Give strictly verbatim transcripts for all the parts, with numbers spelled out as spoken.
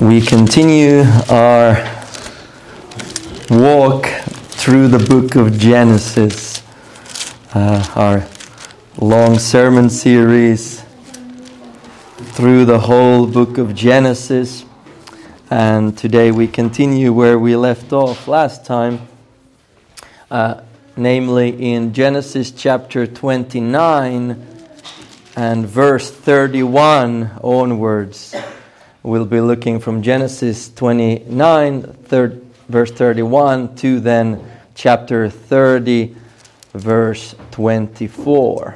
We continue our walk through the book of Genesis, uh, our long sermon series through the whole book of Genesis. And today we continue where we left off last time, uh, namely in Genesis chapter twenty-nine and verse thirty-one onwards. We'll be looking from Genesis twenty-nine, third, verse thirty-one, to then chapter thirty, verse twenty-four.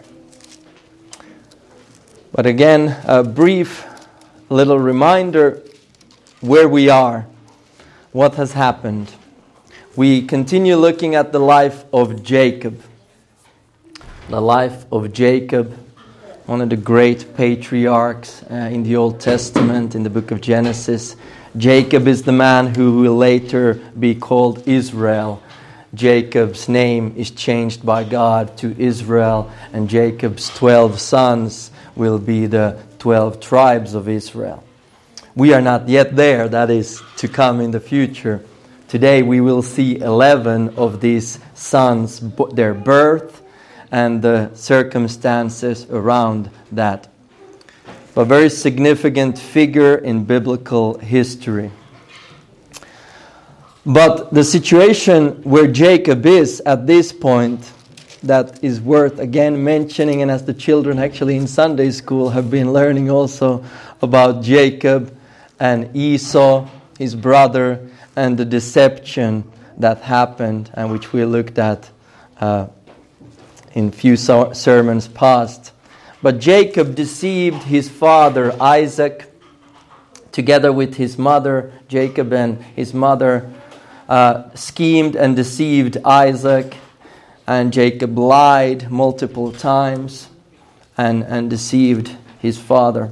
But again, a brief little reminder where we are, what has happened. We continue looking at the life of Jacob. The life of Jacob, one of the great patriarchs uh, in the Old Testament, in the book of Genesis. Jacob is the man who will later be called Israel. Jacob's name is changed by God to Israel, and Jacob's twelve sons will be the twelve tribes of Israel. We are not yet there, that is to come in the future. Today we will see eleven of these sons, their birth, and the circumstances around that. A very significant figure in biblical history. But the situation where Jacob is at this point, that is worth again mentioning, and as the children actually in Sunday school have been learning also about Jacob and Esau, his brother, and the deception that happened and which we looked at uh, in few sermons past. But Jacob deceived his father Isaac together with his mother. Jacob and his mother uh, schemed and deceived Isaac, and Jacob lied multiple times and, and deceived his father.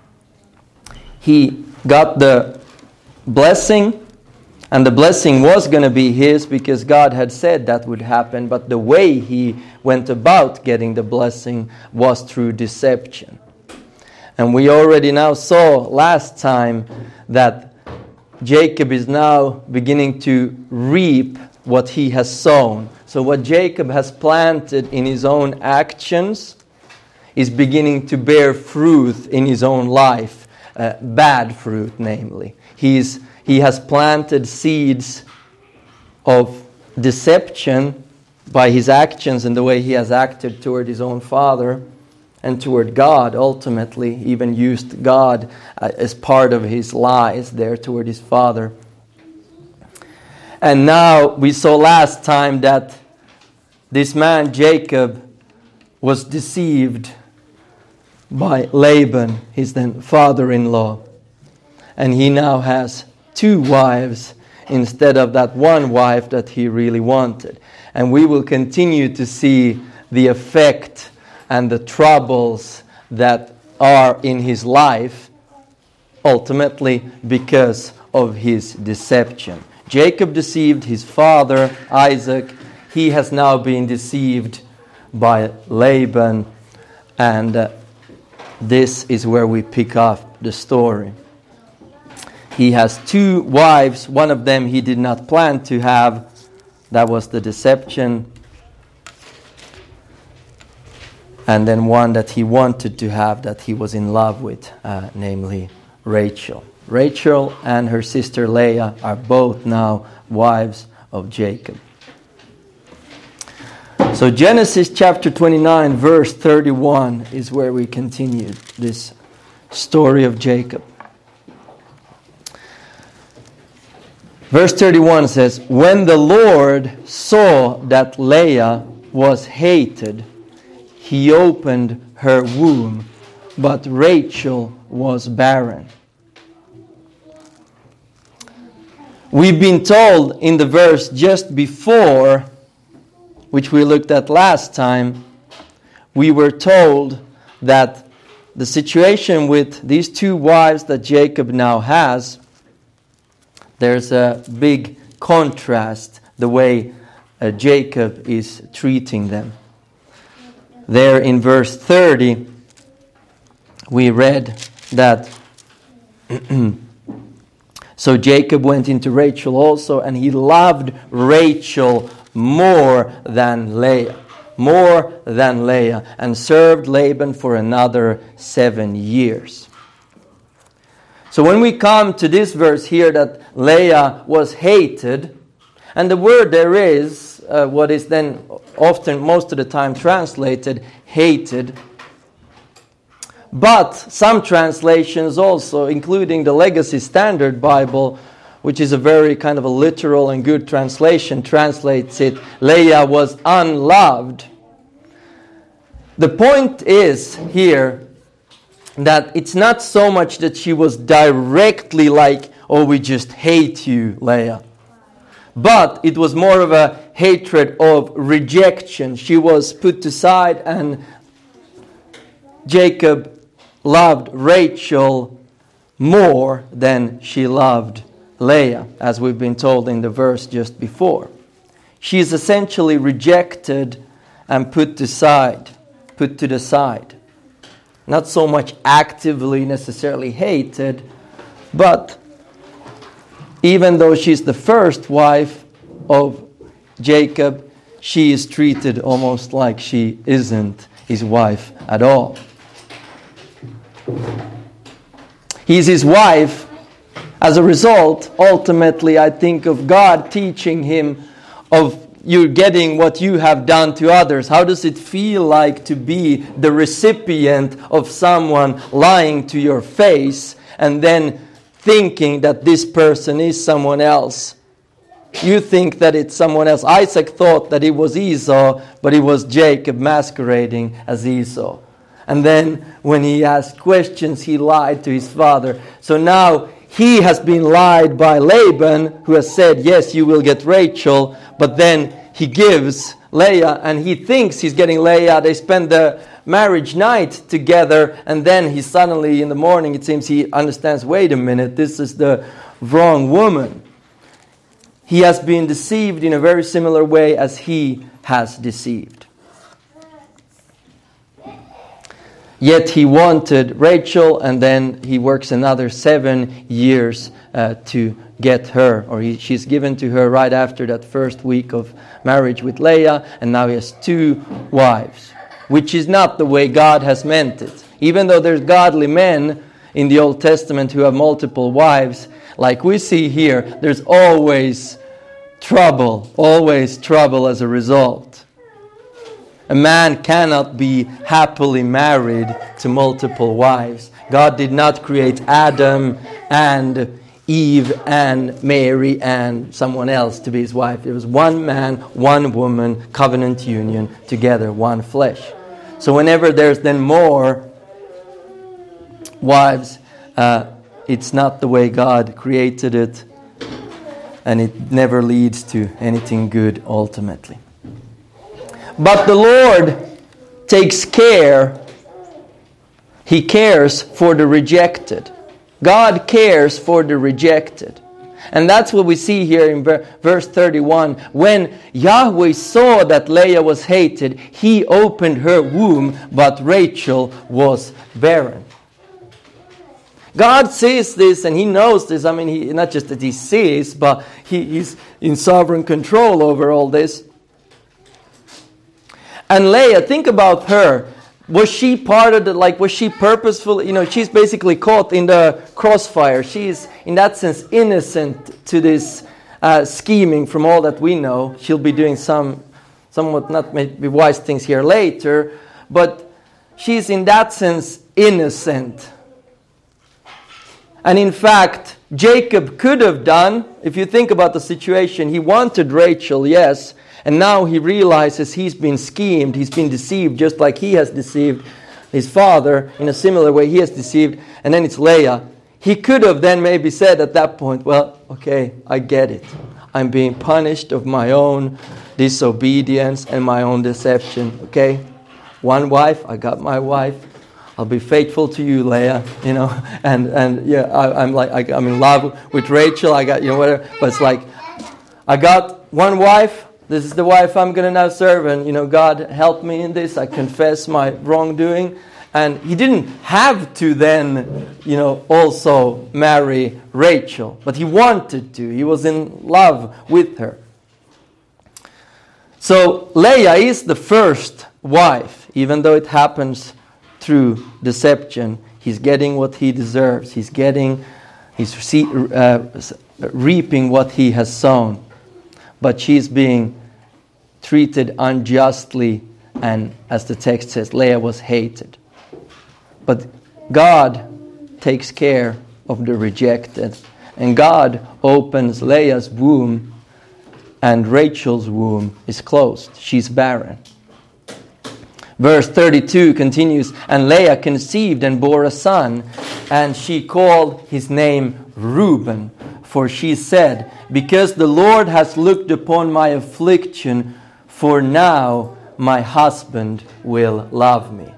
He got the blessing, and the blessing was going to be his because God had said that would happen, but the way he went about getting the blessing was through deception. And we already now saw last time that Jacob is now beginning to reap what he has sown. So what Jacob has planted in his own actions is beginning to bear fruit in his own life, uh, bad fruit namely. He's He has planted seeds of deception by his actions and the way he has acted toward his own father and toward God, ultimately, even used God as part of his lies there toward his father. And now we saw last time that this man, Jacob, was deceived by Laban, his then father-in-law. And he now has two wives instead of that one wife that he really wanted. And we will continue to see the effect and the troubles that are in his life, ultimately because of his deception. Jacob deceived his father, Isaac. He has now been deceived by Laban. And uh, this is where we pick up the story. He has two wives. One of them he did not plan to have. That was the deception. And then one that he wanted to have, that he was in love with, uh, namely Rachel. Rachel and her sister Leah are both now wives of Jacob. So Genesis chapter twenty-nine, verse thirty-one is where we continue this story of Jacob. Verse thirty-one says, "When the Lord saw that Leah was hated, he opened her womb, but Rachel was barren." We've been told in the verse just before, which we looked at last time, we were told that the situation with these two wives that Jacob now has, there's a big contrast the way uh, Jacob is treating them. There in verse thirty, we read that So Jacob went into Rachel also, and he loved Rachel more than Leah. More than Leah, and served Laban for another seven years. So when we come to this verse here that Leah was hated, and the word there is uh, what is then often, most of the time, translated hated. But some translations also, including the Legacy Standard Bible, which is a very kind of a literal and good translation, translates it, Leah was unloved. The point is here that it's not so much that she was directly like, oh, we just hate you, Leah. But it was more of a hatred of rejection. She was put aside, and Jacob loved Rachel more than she loved Leah, as we've been told in the verse just before. She is essentially rejected and put aside, put to the side. Not so much actively necessarily hated, but even though she's the first wife of Jacob, she is treated almost like she isn't his wife at all. He's his wife. As a result, ultimately, I think of God teaching him of you're getting what you have done to others. How does it feel like to be the recipient of someone lying to your face and then thinking that this person is someone else? You think that it's someone else. Isaac thought that it was Esau, but it was Jacob masquerading as Esau. And then when he asked questions, he lied to his father. So now he has been lied by Laban, who has said, yes, you will get Rachel, but then he gives Leah, and he thinks he's getting Leah. They spend the marriage night together, and then he suddenly, in the morning, it seems he understands, wait a minute, this is the wrong woman. He has been deceived in a very similar way as he has deceived. Yet he wanted Rachel, and then he works another seven years uh, to get her. Or he, she's given to her right after that first week of marriage with Leah, and now he has two wives, which is not the way God has meant it. Even though there's godly men in the Old Testament who have multiple wives, like we see here, there's always trouble, always trouble as a result. A man cannot be happily married to multiple wives. God did not create Adam and Eve and Mary and someone else to be his wife. It was one man, one woman, covenant union, together, one flesh. So whenever there's then more wives, uh, it's not the way God created it, and it never leads to anything good ultimately. But the Lord takes care. He cares for the rejected. God cares for the rejected. And that's what we see here in verse thirty-one. When Yahweh saw that Leah was hated, he opened her womb, but Rachel was barren. God sees this and he knows this. I mean, he, not just that he sees, but he, he's in sovereign control over all this. And Leah, think about her. Was she part of the, like, was she purposeful? You know, she's basically caught in the crossfire. She's, in that sense, innocent to this uh, scheming from all that we know. She'll be doing some, somewhat not maybe wise things here later, but she's in that sense innocent. And in fact, Jacob could have done, if you think about the situation, he wanted Rachel, yes, and now he realizes he's been schemed, he's been deceived, just like he has deceived his father in a similar way he has deceived, and then it's Leah. He could have then maybe said at that point, well, okay, I get it. I'm being punished of my own disobedience and my own deception, okay? One wife, I got my wife. I'll be faithful to you, Leah, you know, and, and yeah, I, I'm like, I, I'm in love with Rachel, I got, you know, whatever, but it's like, I got one wife, this is the wife I'm going to now serve, and, you know, God help me in this, I confess my wrongdoing, And he didn't have to then, you know, also marry Rachel. But he wanted to. He was in love with her. So Leah is the first wife, even though it happens through deception. He's getting what he deserves. He's getting, he's uh, reaping what he has sown. But she's being treated unjustly, and as the text says, Leah was hated. But God takes care of the rejected. And God opens Leah's womb, and Rachel's womb is closed. She's barren. Verse thirty-two continues, and Leah conceived and bore a son, and she called his name Reuben, for she said, because the Lord has looked upon my affliction, for now my husband will love me.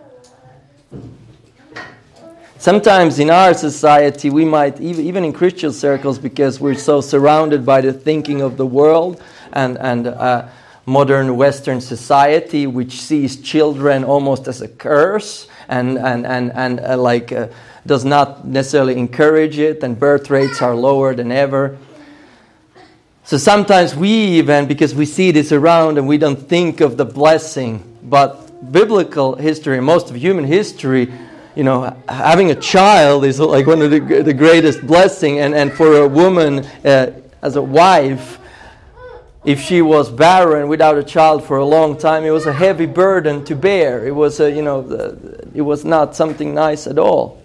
Sometimes in our society, we might, even in Christian circles, because we're so surrounded by the thinking of the world and, and uh, modern Western society, which sees children almost as a curse and, and, and, and uh, like uh, does not necessarily encourage it, and birth rates are lower than ever. So sometimes we even, because we see this around and we don't think of the blessing, but biblical history, most of human history, you know, having a child is like one of the, the greatest blessing. And, and for a woman uh, as a wife, if she was barren without a child for a long time, it was a heavy burden to bear. It was a, you know, the, it was not something nice at all.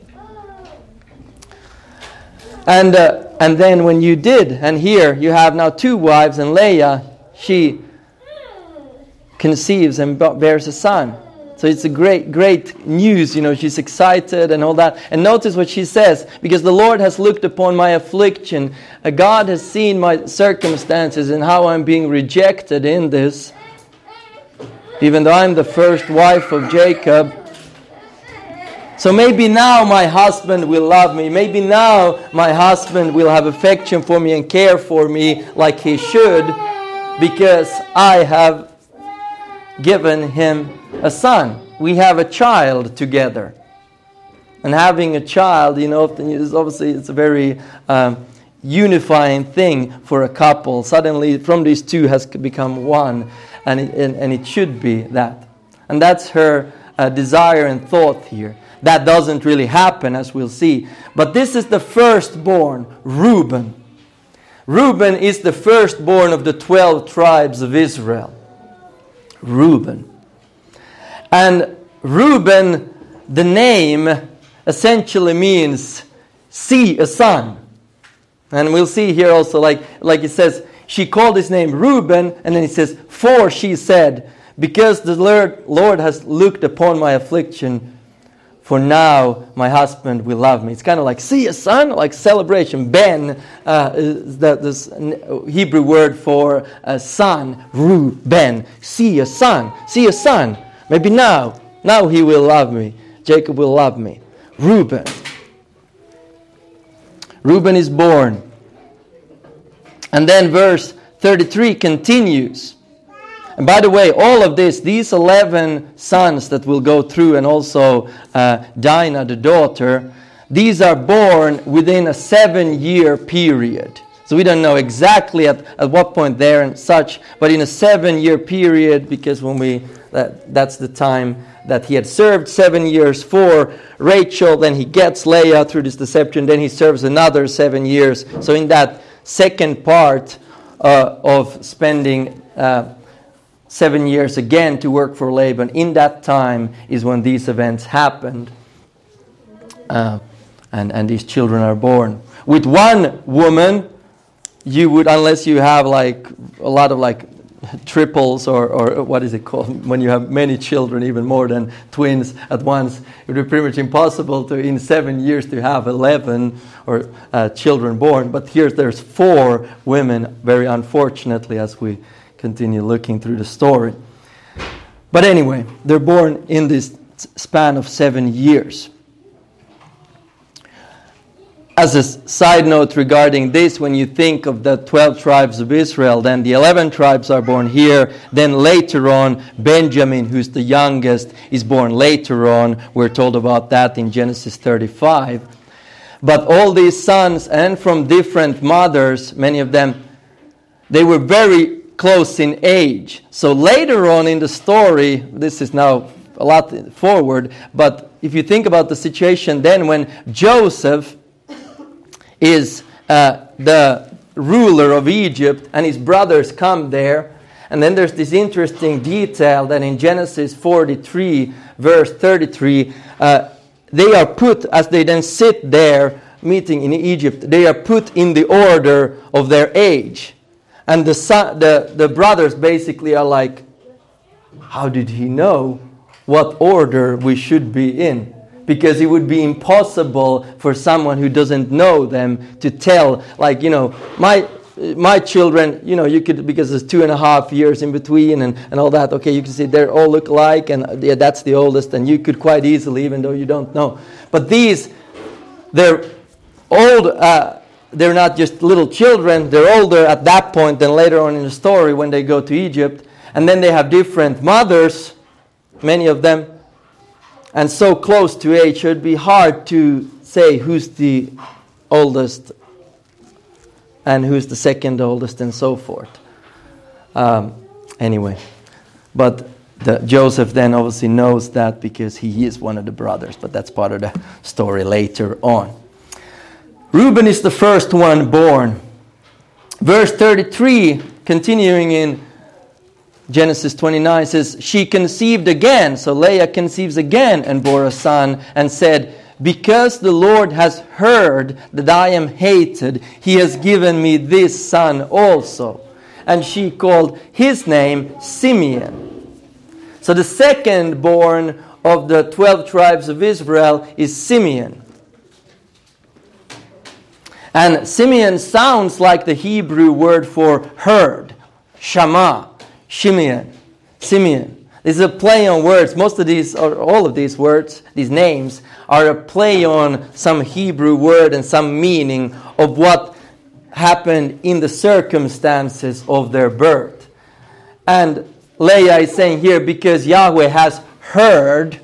And uh, and then when you did, and here you have now two wives, and Leah, she conceives and bears a son. So it's a great, great news, you know, she's excited and all that. And notice what she says, because the Lord has looked upon my affliction. Uh, God has seen my circumstances and how I'm being rejected in this. Even though I'm the first wife of Jacob. So maybe now my husband will love me. Maybe now my husband will have affection for me and care for me like he should, because I have given him a son. We have a child together. And having a child, you know, is obviously it's a very um, unifying thing for a couple. Suddenly from these two has become one. And it, and, and it should be that. And that's her uh, desire and thought here. That doesn't really happen, as we'll see. But this is the firstborn, Reuben. Reuben is the firstborn of the twelve tribes of Israel. Reuben. And Reuben, the name, essentially means see a son. And we'll see here also, like, like it says, she called his name Reuben, and then it says, for she said, because the Lord, Lord has looked upon my affliction, for now my husband will love me. It's kind of like, see a son, like celebration. Ben uh, is the this Hebrew word for a son, Reuben. See a son, see a son. Maybe now, now he will love me. Jacob will love me. Reuben. Reuben is born. And then verse thirty-three continues. And by the way, all of this, these eleven sons that will go through, and also uh, Dinah, the daughter, these are born within a seven-year period. So we don't know exactly at, at what point they're and such, but in a seven-year period, because when we that, that's the time that he had served seven years for Rachel, then he gets Leah through this deception, then he serves another seven years. So in that second part uh, of spending uh, seven years again to work for Laban, in that time is when these events happened. Uh, and, and these children are born. With one woman, you would, unless you have like a lot of like triples or, or what is it called, when you have many children, even more than twins at once, it would be pretty much impossible to, in seven years, to have eleven or uh, children born. But here there's four women, very unfortunately, as we continue looking through the story. But anyway, they're born in this span of seven years. as a side note regarding this, when you think of the twelve tribes of Israel, then the eleven tribes are born here. Then later on, Benjamin, who's the youngest, is born later on. We're told about that in Genesis thirty-five. But all these sons, and from different mothers, many of them, they were very close in age. So later on in the story, this is now a lot forward, but if you think about the situation then when Joseph is uh, the ruler of Egypt and his brothers come there, and then there's this interesting detail that in Genesis forty-three, verse thirty-three, uh, they are put, as they then sit there meeting in Egypt, they are put in the order of their age. And the son, the, the brothers basically are like, how did he know what order we should be in? Because it would be impossible for someone who doesn't know them to tell, like, you know, my my children, you know, you could, because there's two and a half years in between and, and all that, okay, you can see they all look alike, and yeah, that's the oldest, and you could quite easily, even though you don't know. But these, they're old, uh, they're not just little children, they're older at that point than later on in the story when they go to Egypt. And then they have different mothers, many of them, and so close to age, it would be hard to say who's the oldest and who's the second oldest and so forth. Um, anyway, but the, Joseph then obviously knows that because he is one of the brothers, but that's part of the story later on. Reuben is the first one born. Verse thirty-three, continuing in Genesis twenty-nine, says, she conceived again. So Leah conceives again and bore a son and said, because the Lord has heard that I am hated, he has given me this son also. And she called his name Simeon. So the second born of the twelve tribes of Israel is Simeon. And Simeon sounds like the Hebrew word for heard, Shama, Shimeon, Simeon. This is a play on words. Most of these, or all of these words, these names, are a play on some Hebrew word and some meaning of what happened in the circumstances of their birth. And Leah is saying here, because Yahweh has heard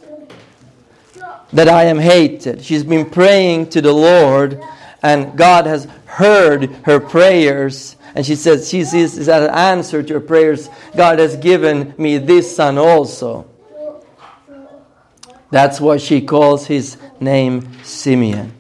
that I am hated. She's been praying to the Lord, and God has heard her prayers. And she says, she sees as an answer to her prayers, God has given me this son also. That's why she calls his name Simeon.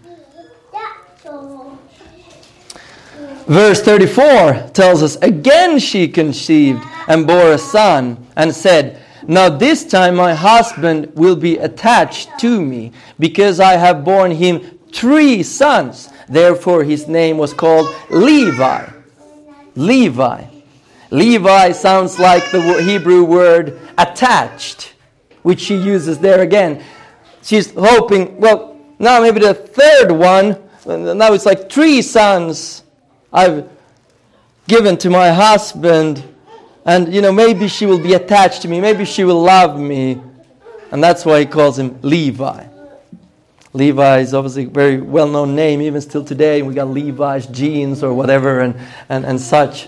Verse thirty-four tells us, again she conceived and bore a son and said, now this time my husband will be attached to me, because I have borne him three sons. Therefore his name was called Levi. Levi. Levi sounds like the Hebrew word attached, which she uses there again. She's hoping, well, now maybe the third one, now it's like three sons I've given to my husband, and, you know, maybe she will be attached to me, maybe she will love me, and that's why he calls him Levi. Levi is obviously a very well-known name, even still today. We got Levi's jeans or whatever and, and, and such.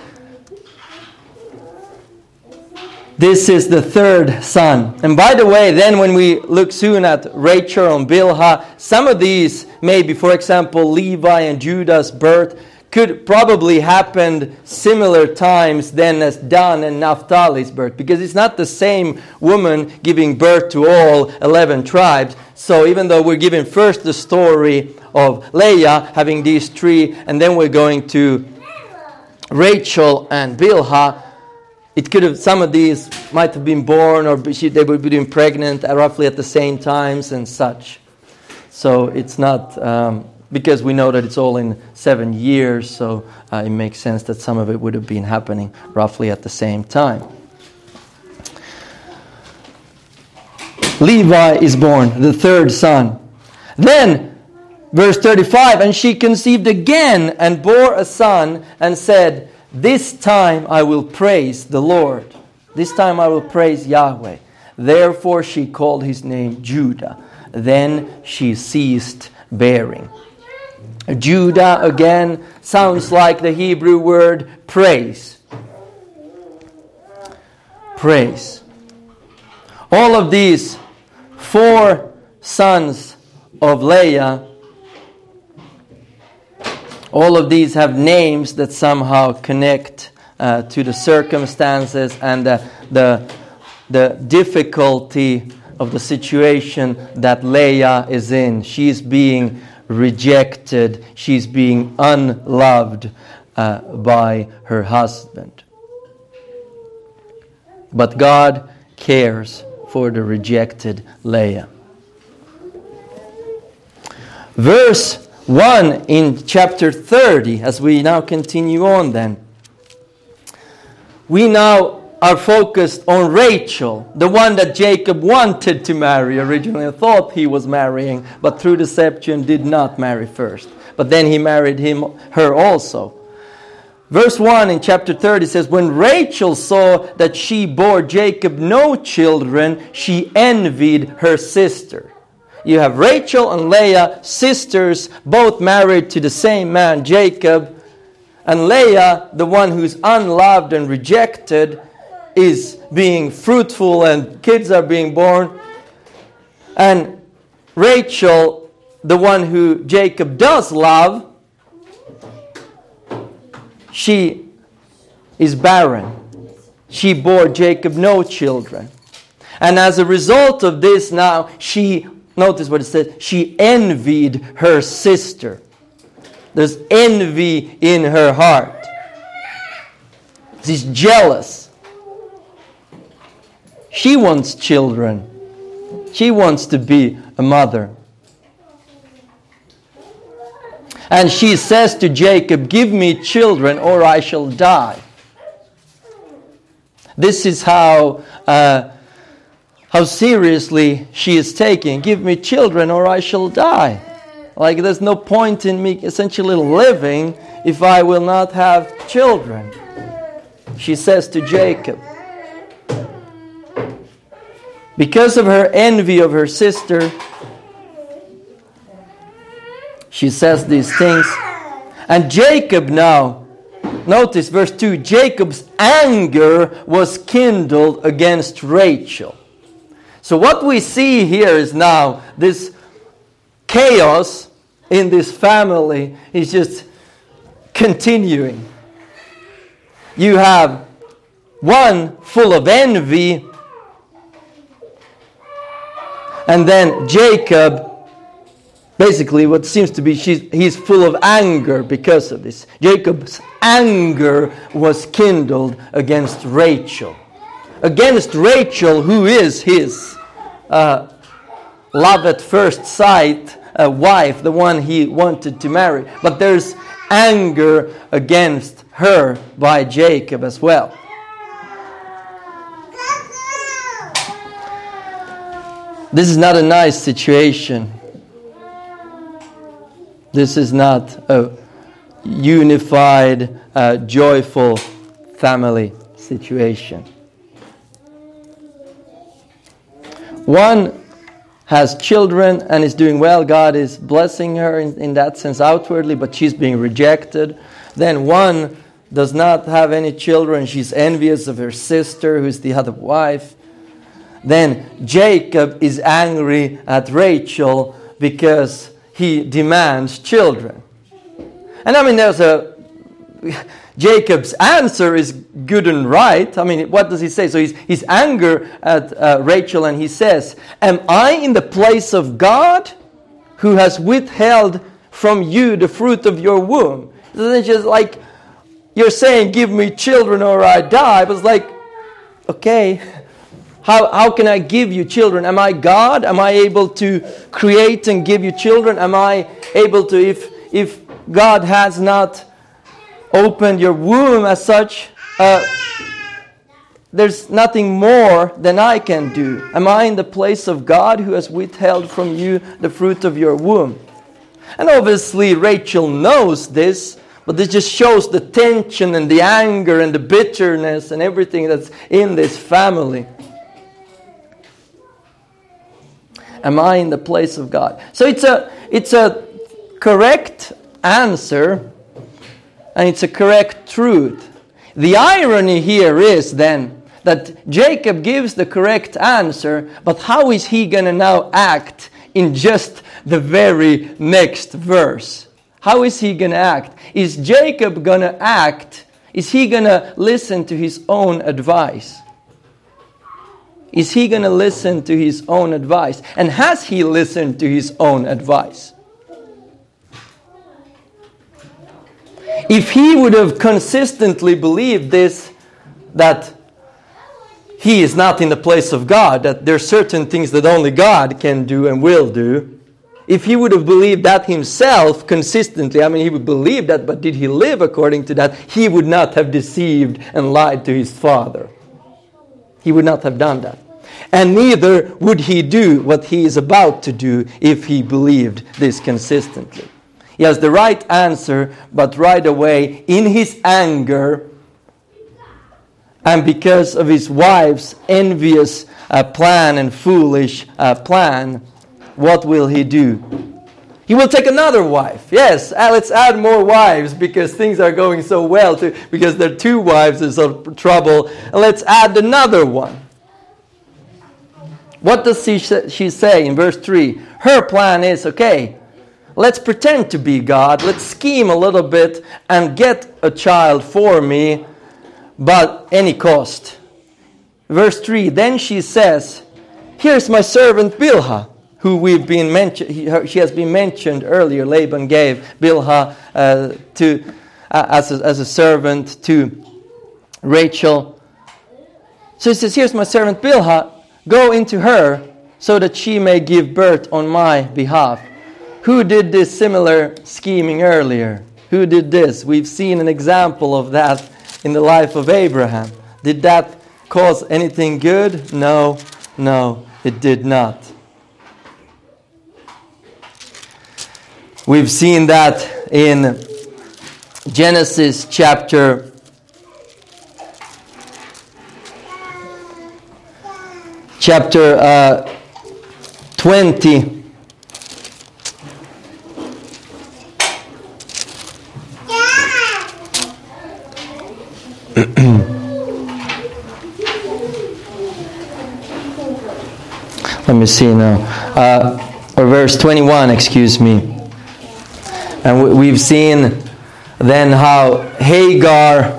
This is the third son. And by the way, then when we look soon at Rachel and Bilhah, some of these, maybe, for example, Levi and Judah's birth, could probably happen similar times then as Dan and Naphtali's birth, because it's not the same woman giving birth to all eleven tribes. So even though we're given first the story of Leah having these three, and then we're going to Rachel and Bilhah, it could have, some of these might have been born, or they would be pregnant roughly at the same times and such. So it's not, um, because we know that it's all in seven years, so uh, it makes sense that some of it would have been happening roughly at the same time. Levi is born, the third son. Then, verse thirty-five, and she conceived again and bore a son and said, this time I will praise the Lord. This time I will praise Yahweh. Therefore she called his name Judah. Then she ceased bearing. Judah, again, sounds like the Hebrew word praise. Praise. All of these four sons of Leah, all of these have names that somehow connect uh, to the circumstances and the, the, the difficulty of the situation that Leah is in. She's being rejected. She's being unloved uh, by her husband. But God cares for the rejected Leah. Verse one in chapter thirty, as we now continue on then. We now are focused on Rachel, the one that Jacob wanted to marry originally and thought he was marrying, but through deception did not marry first. But then he married him, her also. Verse one in chapter thirty says, when Rachel saw that she bore Jacob no children, she envied her sister. You have Rachel and Leah, sisters, both married to the same man, Jacob. And Leah, the one who's unloved and rejected, is being fruitful and kids are being born. And Rachel, the one who Jacob does love, she is barren. She bore Jacob no children. And as a result of this now, she, notice what it says, she envied her sister. There's envy in her heart. She's jealous. She wants children. She wants to be a mother. And she says to Jacob, give me children or I shall die. This is how uh, how seriously she is taking. Give me children or I shall die. Like there's no point in me essentially living if I will not have children. She says to Jacob. Because of her envy of her sister, she says these things. And Jacob now, notice verse two, Jacob's anger was kindled against Rachel. So what we see here is now this chaos in this family is just continuing. You have one full of envy, and then Jacob, basically what seems to be, she's, he's full of anger because of this. Jacob's anger was kindled against Rachel. Against Rachel, who is his uh, love at first sight uh, wife, the one he wanted to marry. But there's anger against her by Jacob as well. This is not a nice situation. This is not a unified, uh, joyful family situation. One has children and is doing well. God is blessing her in, in that sense outwardly, but she's being rejected. Then one does not have any children. She's envious of her sister, who's the other wife. Then Jacob is angry at Rachel because he demands children. And I mean, there's a... Jacob's answer is good and right. I mean, what does he say? So he's, he's anger at uh, Rachel, and he says, am I in the place of God who has withheld from you the fruit of your womb? It's just like you're saying, give me children or I die. But it's like, okay, how, how can I give you children? Am I God? Am I able to create and give you children? Am I able to, if if God has not opened your womb as such, uh, there's nothing more than I can do. Am I in the place of God who has withheld from you the fruit of your womb? And obviously Rachel knows this, but this just shows the tension and the anger and the bitterness and everything that's in this family. Am I in the place of God? So it's a it's a correct answer, and it's a correct truth. The irony here is then that Jacob gives the correct answer, but how is he going to now act in just the very next verse? How is he going to act? Is Jacob going to act? Is he going to listen to his own advice? Is he going to listen to his own advice? And has he listened to his own advice? If he would have consistently believed this, that he is not in the place of God, that there are certain things that only God can do and will do, if he would have believed that himself consistently, I mean, he would believe that, but did he live according to that? He would not have deceived and lied to his father. He would not have done that. And neither would he do what he is about to do if he believed this consistently. He has the right answer, but right away, in his anger, and because of his wife's envious uh, plan and foolish uh, plan, what will he do? He will take another wife. Yes, uh, let's add more wives because things are going so well. To, because there are two wives is of trouble. Let's add another one. What does she, she say in verse three? Her plan is, okay, let's pretend to be God. Let's scheme a little bit and get a child for me, but any cost. Verse three, then she says, here's my servant Bilhah, who we've been mentioned. She has been mentioned earlier. Laban gave Bilhah uh, to uh, as a, as a servant to Rachel. So he says, here's my servant Bilhah. Go into her so that she may give birth on my behalf. Who did this similar scheming earlier? Who did this? We've seen an example of that in the life of Abraham. Did that cause anything good? No, no, it did not. We've seen that in Genesis chapter chapter uh, twenty. Let me see now. Uh, or verse twenty-one, excuse me. And we've seen then how Hagar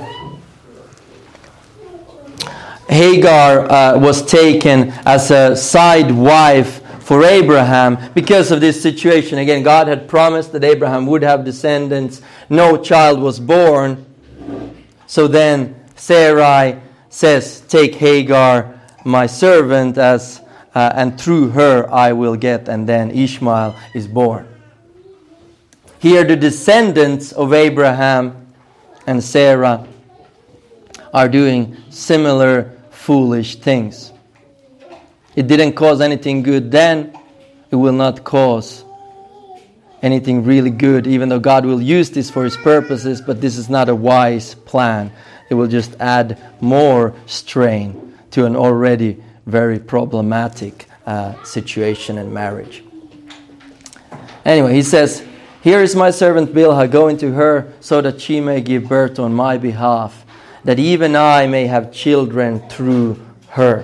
Hagar uh, was taken as a side wife for Abraham because of this situation. Again, God had promised that Abraham would have descendants. No child was born. So then Sarai says, take Hagar, my servant, as uh, and through her I will get. And then Ishmael is born. Here the descendants of Abraham and Sarah are doing similar foolish things. It didn't cause anything good then. It will not cause anything really good, even though God will use this for His purposes, but this is not a wise plan. It will just add more strain to an already very problematic uh, situation in marriage. Anyway, he says, here is my servant Bilhah, go into her so that she may give birth on my behalf, that even I may have children through her.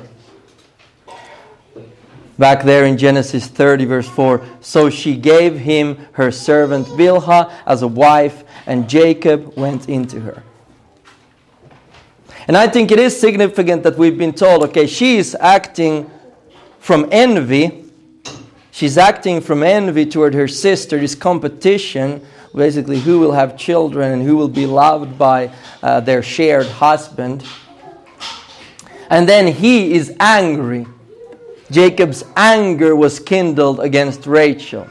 Back there in Genesis thirty verse four, so she gave him her servant Bilhah as a wife, and Jacob went into her. And I think it is significant that we've been told, okay, she is acting from envy. She's acting from envy toward her sister, this competition, basically who will have children and who will be loved by uh, their shared husband. And then he is angry. Jacob's anger was kindled against Rachel.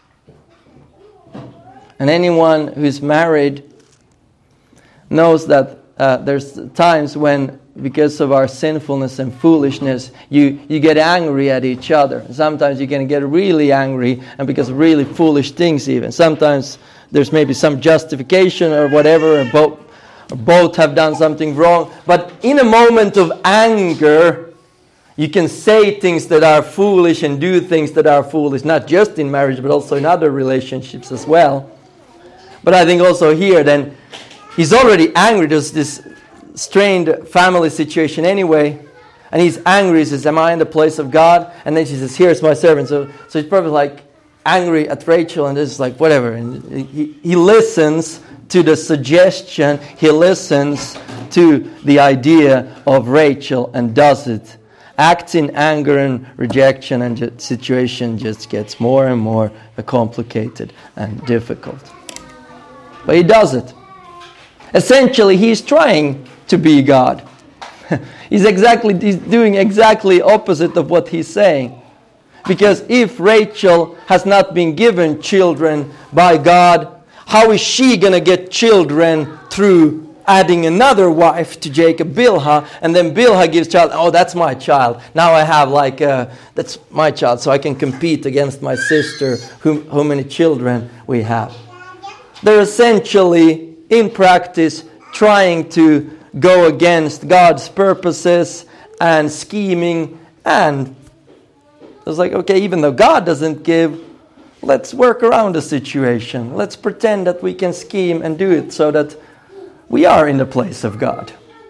And anyone who's married knows that uh, there's times when, because of our sinfulness and foolishness, you, you get angry at each other. Sometimes you can get really angry, and because of really foolish things even. Sometimes there's maybe some justification or whatever, and both, or both have done something wrong. But in a moment of anger, you can say things that are foolish and do things that are foolish, not just in marriage, but also in other relationships as well. But I think also here then, he's already angry. There's this strained family situation anyway. And he's angry. He says, am I in the place of God? And then she says, here's my servant. So, so he's probably like angry at Rachel and it's like, whatever. And he, he listens to the suggestion. He listens to the idea of Rachel and does it. Acts in anger and rejection, and the situation just gets more and more complicated and difficult. But he does it. Essentially, he's trying to be God. he's exactly he's doing exactly opposite of what he's saying. Because if Rachel has not been given children by God, how is she going to get children through adding another wife to Jacob, Bilhah, and then Bilhah gives child, oh, that's my child. Now I have like, uh, that's my child, so I can compete against my sister, who, how many children we have. They're essentially, in practice, trying to go against God's purposes and scheming, and it's like, okay, even though God doesn't give, let's work around the situation. Let's pretend that we can scheme and do it so that we are in the place of God.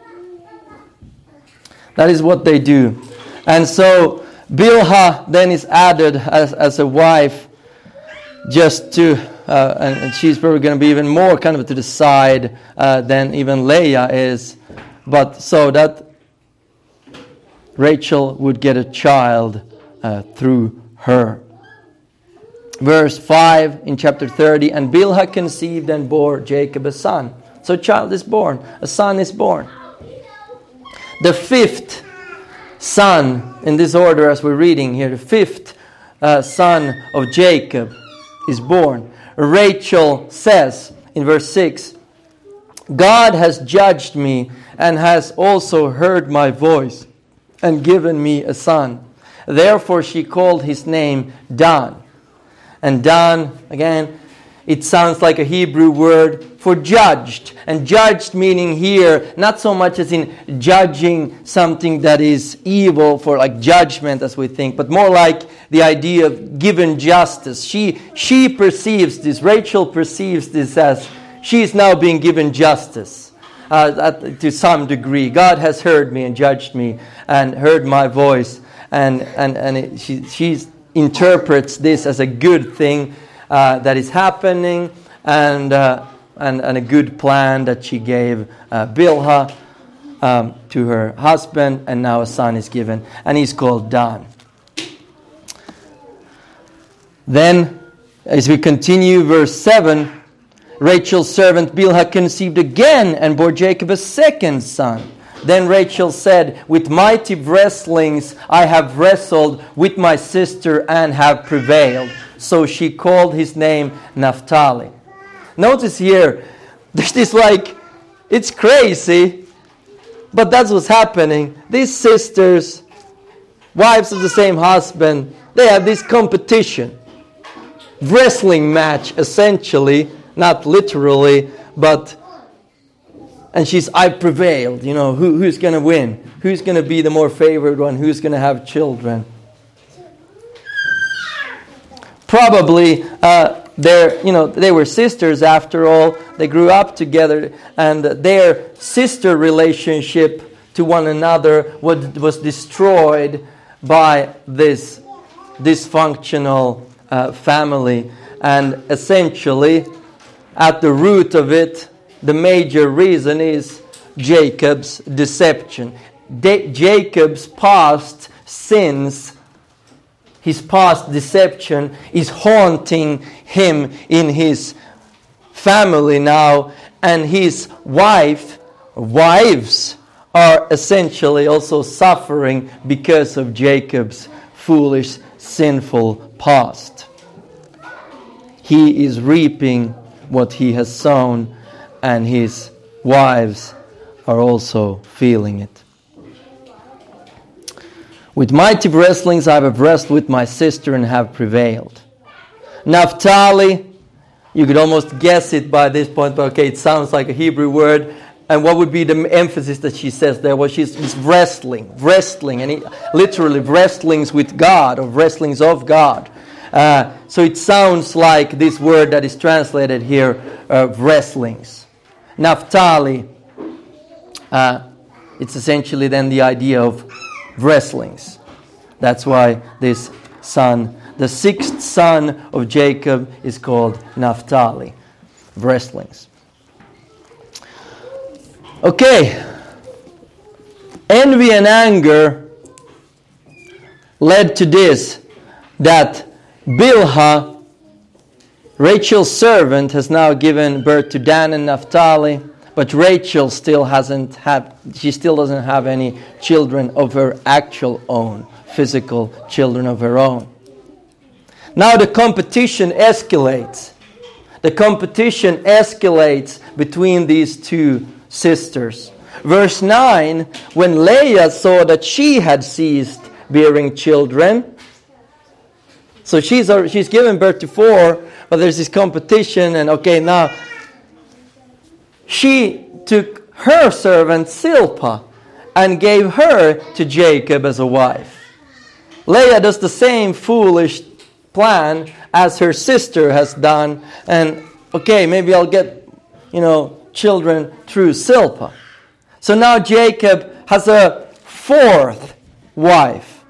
That is what they do. And so Bilhah then is added as, as a wife just to, uh, and, and she's probably going to be even more kind of to the side uh, than even Leah is. But so that Rachel would get a child uh, through her. Verse five in chapter thirty, and Bilhah conceived and bore Jacob a son. So a child is born, a son is born. The fifth son, in this order as we're reading here, the fifth uh, son of Jacob is born. Rachel says in verse six, God has judged me and has also heard my voice and given me a son. Therefore she called his name Dan. And Dan, again, it sounds like a Hebrew word for judged. And judged meaning here, not so much as in judging something that is evil for like judgment as we think, but more like the idea of given justice. She, she perceives this, Rachel perceives this as she is now being given justice uh, at, to some degree. God has heard me and judged me and heard my voice. And, and, and it, she she's, interprets this as a good thing Uh, that is happening, and, uh, and and a good plan that she gave uh, Bilhah um, to her husband, and now a son is given, and he's called Dan. Then, as we continue, verse seven, Rachel's servant Bilhah conceived again and bore Jacob a second son. Then Rachel said, with mighty wrestlings I have wrestled with my sister and have prevailed. So she called his name Naphtali. Notice here, there's this like, it's crazy, but that's what's happening. These sisters, wives of the same husband, they have this competition. Wrestling match, essentially, not literally, but, and she's, I prevailed, you know, who, who's going to win? Who's going to be the more favored one? Who's going to have children? Probably, uh, they're, you know, they were sisters after all. They grew up together, and their sister relationship to one another was, was destroyed by this dysfunctional uh, family. And essentially, at the root of it, the major reason is Jacob's deception. De- Jacob's past sins, his past deception is haunting him in his family now, and his wife, wives are essentially also suffering because of Jacob's foolish, sinful past. He is reaping what he has sown, and his wives are also feeling it. With mighty wrestlings I have wrestled with my sister and have prevailed. Naphtali, you could almost guess it by this point, but okay, it sounds like a Hebrew word. And what would be the emphasis that she says there? Well, she's, she's wrestling, wrestling, and he, literally wrestlings with God, or wrestlings of God. Uh, so it sounds like this word that is translated here, uh, wrestlings. Naphtali, uh, it's essentially then the idea of wrestlings. That's why this son, the sixth son of Jacob, is called Naphtali, wrestlings. Okay, envy and anger led to this, that Bilhah, Rachel's servant, has now given birth to Dan and Naphtali, but Rachel still hasn't had, she still doesn't have any children of her actual own, physical children of her own. Now the competition escalates. The competition escalates between these two sisters. Verse nine, when Leah saw that she had ceased bearing children, so she's she's given birth to four, but there's this competition, and okay, now she took her servant Zilpah and gave her to Jacob as a wife. Leah does the same foolish plan as her sister has done, and okay, maybe I'll get, you know, children through Zilpah. So now Jacob has a fourth wife.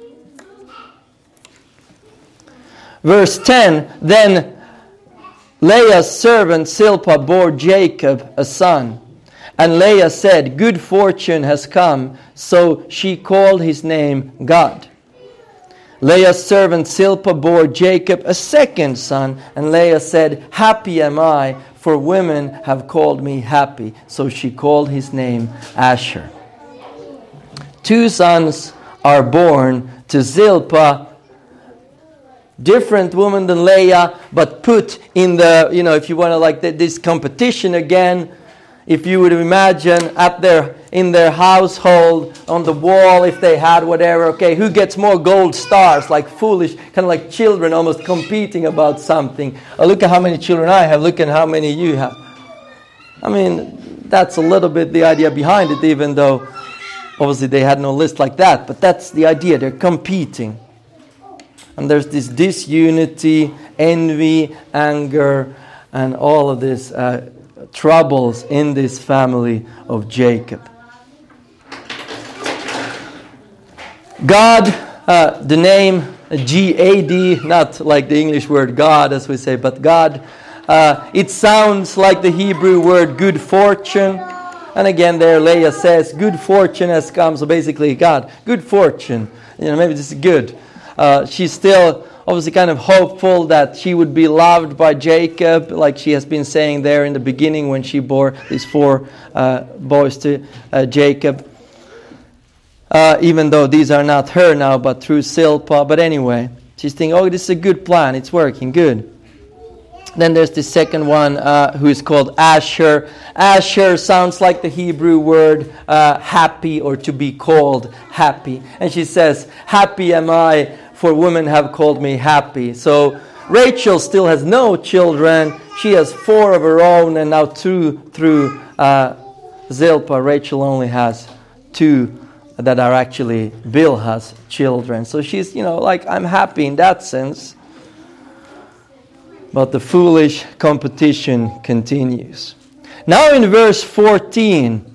Verse ten, then Leah's servant Zilpah bore Jacob a son. And Leah said, good fortune has come, so she called his name Gad. Leah's servant Zilpah bore Jacob a second son, and Leah said, happy am I, for women have called me happy. So she called his name Asher. Two sons are born to Zilpah, different woman than Leah, but put in the, you know, if you want to like the, this competition again, if you would imagine at their in their household on the wall, if they had whatever, okay, who gets more gold stars, like foolish, kind of like children almost competing about something. Oh, look at how many children I have, look at how many you have. I mean, that's a little bit the idea behind it, even though obviously they had no list like that, but that's the idea, they're competing. And there's this disunity, envy, anger, and all of this uh, troubles in this family of Jacob. God, uh, the name G A D, not like the English word God as we say, but God, uh, it sounds like the Hebrew word good fortune. And again there Leah says, good fortune has come. So basically, God, good fortune. You know, maybe this is good. Uh, she's still obviously kind of hopeful that she would be loved by Jacob, like she has been saying there in the beginning when she bore these four uh, boys to uh, Jacob. Uh, even though these are not her now, but through Zilpah. But anyway, she's thinking, oh, this is a good plan. It's working, good. Then there's the second one uh, who is called Asher. Asher sounds like the Hebrew word uh, happy, or to be called happy. And she says, happy am I, for women have called me happy. So Rachel still has no children. She has four of her own, and now two through uh, Zilpah. Rachel only has two that are actually Bilhah's children. So she's, you know, like, I'm happy in that sense. But the foolish competition continues. Now in verse fourteen,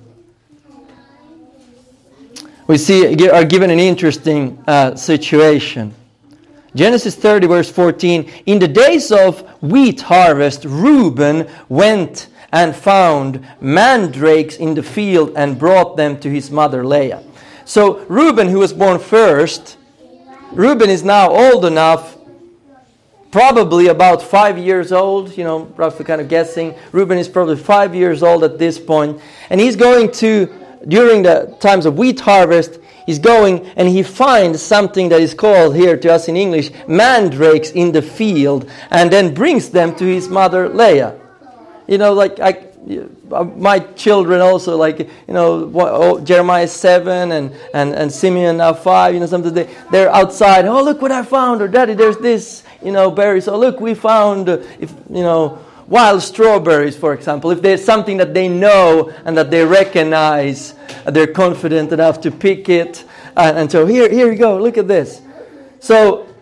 we see are given an interesting uh, situation. Genesis thirty, verse fourteen. In the days of wheat harvest, Reuben went and found mandrakes in the field and brought them to his mother Leah. So Reuben, who was born first, Reuben is now old enough, probably about five years old, you know, roughly kind of guessing. Reuben is probably five years old at this point. And he's going to, during the times of wheat harvest, he's going and he finds something that is called here to us in English, mandrakes in the field, and then brings them to his mother Leah. You know, like I, my children also, like, you know, Jeremiah seven and, and, and Simeon now five, you know, sometimes they, they're outside. Oh, look what I found. Or, Daddy, there's this, you know, berries. Oh, look, we found, uh, if you know, wild strawberries, for example. If there's something that they know and that they recognize, uh, they're confident enough to pick it. Uh, and so here, here you go. Look at this. So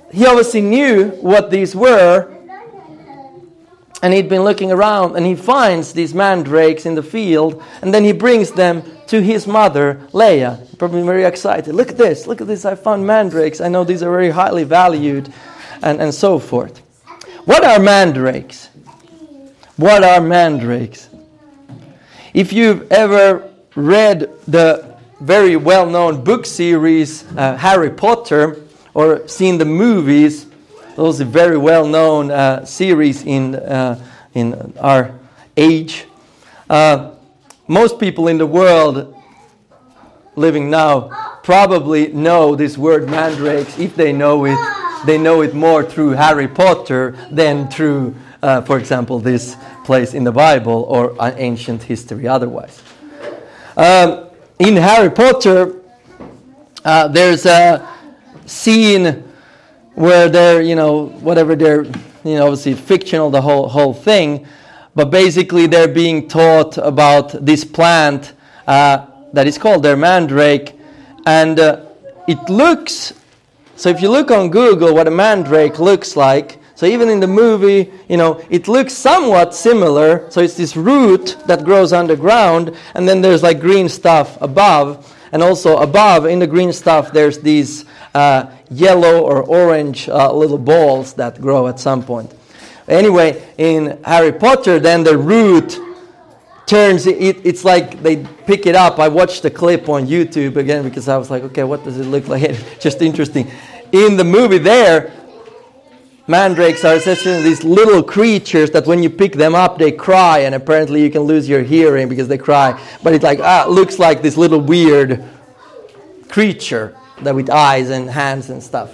he obviously knew what these were, and he'd been looking around, and he finds these mandrakes in the field, and then he brings them to his mother, Leah. Probably very excited. Look at this, look at this, I found mandrakes. I know these are very highly valued, and, and so forth. What are mandrakes? What are mandrakes? If you've ever read the very well-known book series, uh, Harry Potter, or seen the movies, those are very well-known uh, series in uh, in our age. Uh, most people in the world living now probably know this word mandrakes. If they know it, they know it more through Harry Potter than through, uh, for example, this place in the Bible or uh, ancient history otherwise. Um, in Harry Potter, uh, there's a scene where they're, you know, whatever they're, you know, obviously fictional, the whole whole thing, but basically they're being taught about this plant uh, that is called their mandrake, and uh, it looks, so if you look on Google what a mandrake looks like, so even in the movie, you know, it looks somewhat similar, so it's this root that grows underground, and then there's like green stuff above, and also above in the green stuff there's these uh, yellow or orange uh, little balls that grow at some point. Anyway, in Harry Potter, then the root turns, it, it's like they pick it up. I watched the clip on YouTube again because I was like, okay, what does it look like? Just interesting. In the movie there, mandrakes are essentially these little creatures that when you pick them up, they cry, and apparently you can lose your hearing because they cry. But it like ah, looks like this little weird creature that with eyes and hands and stuff.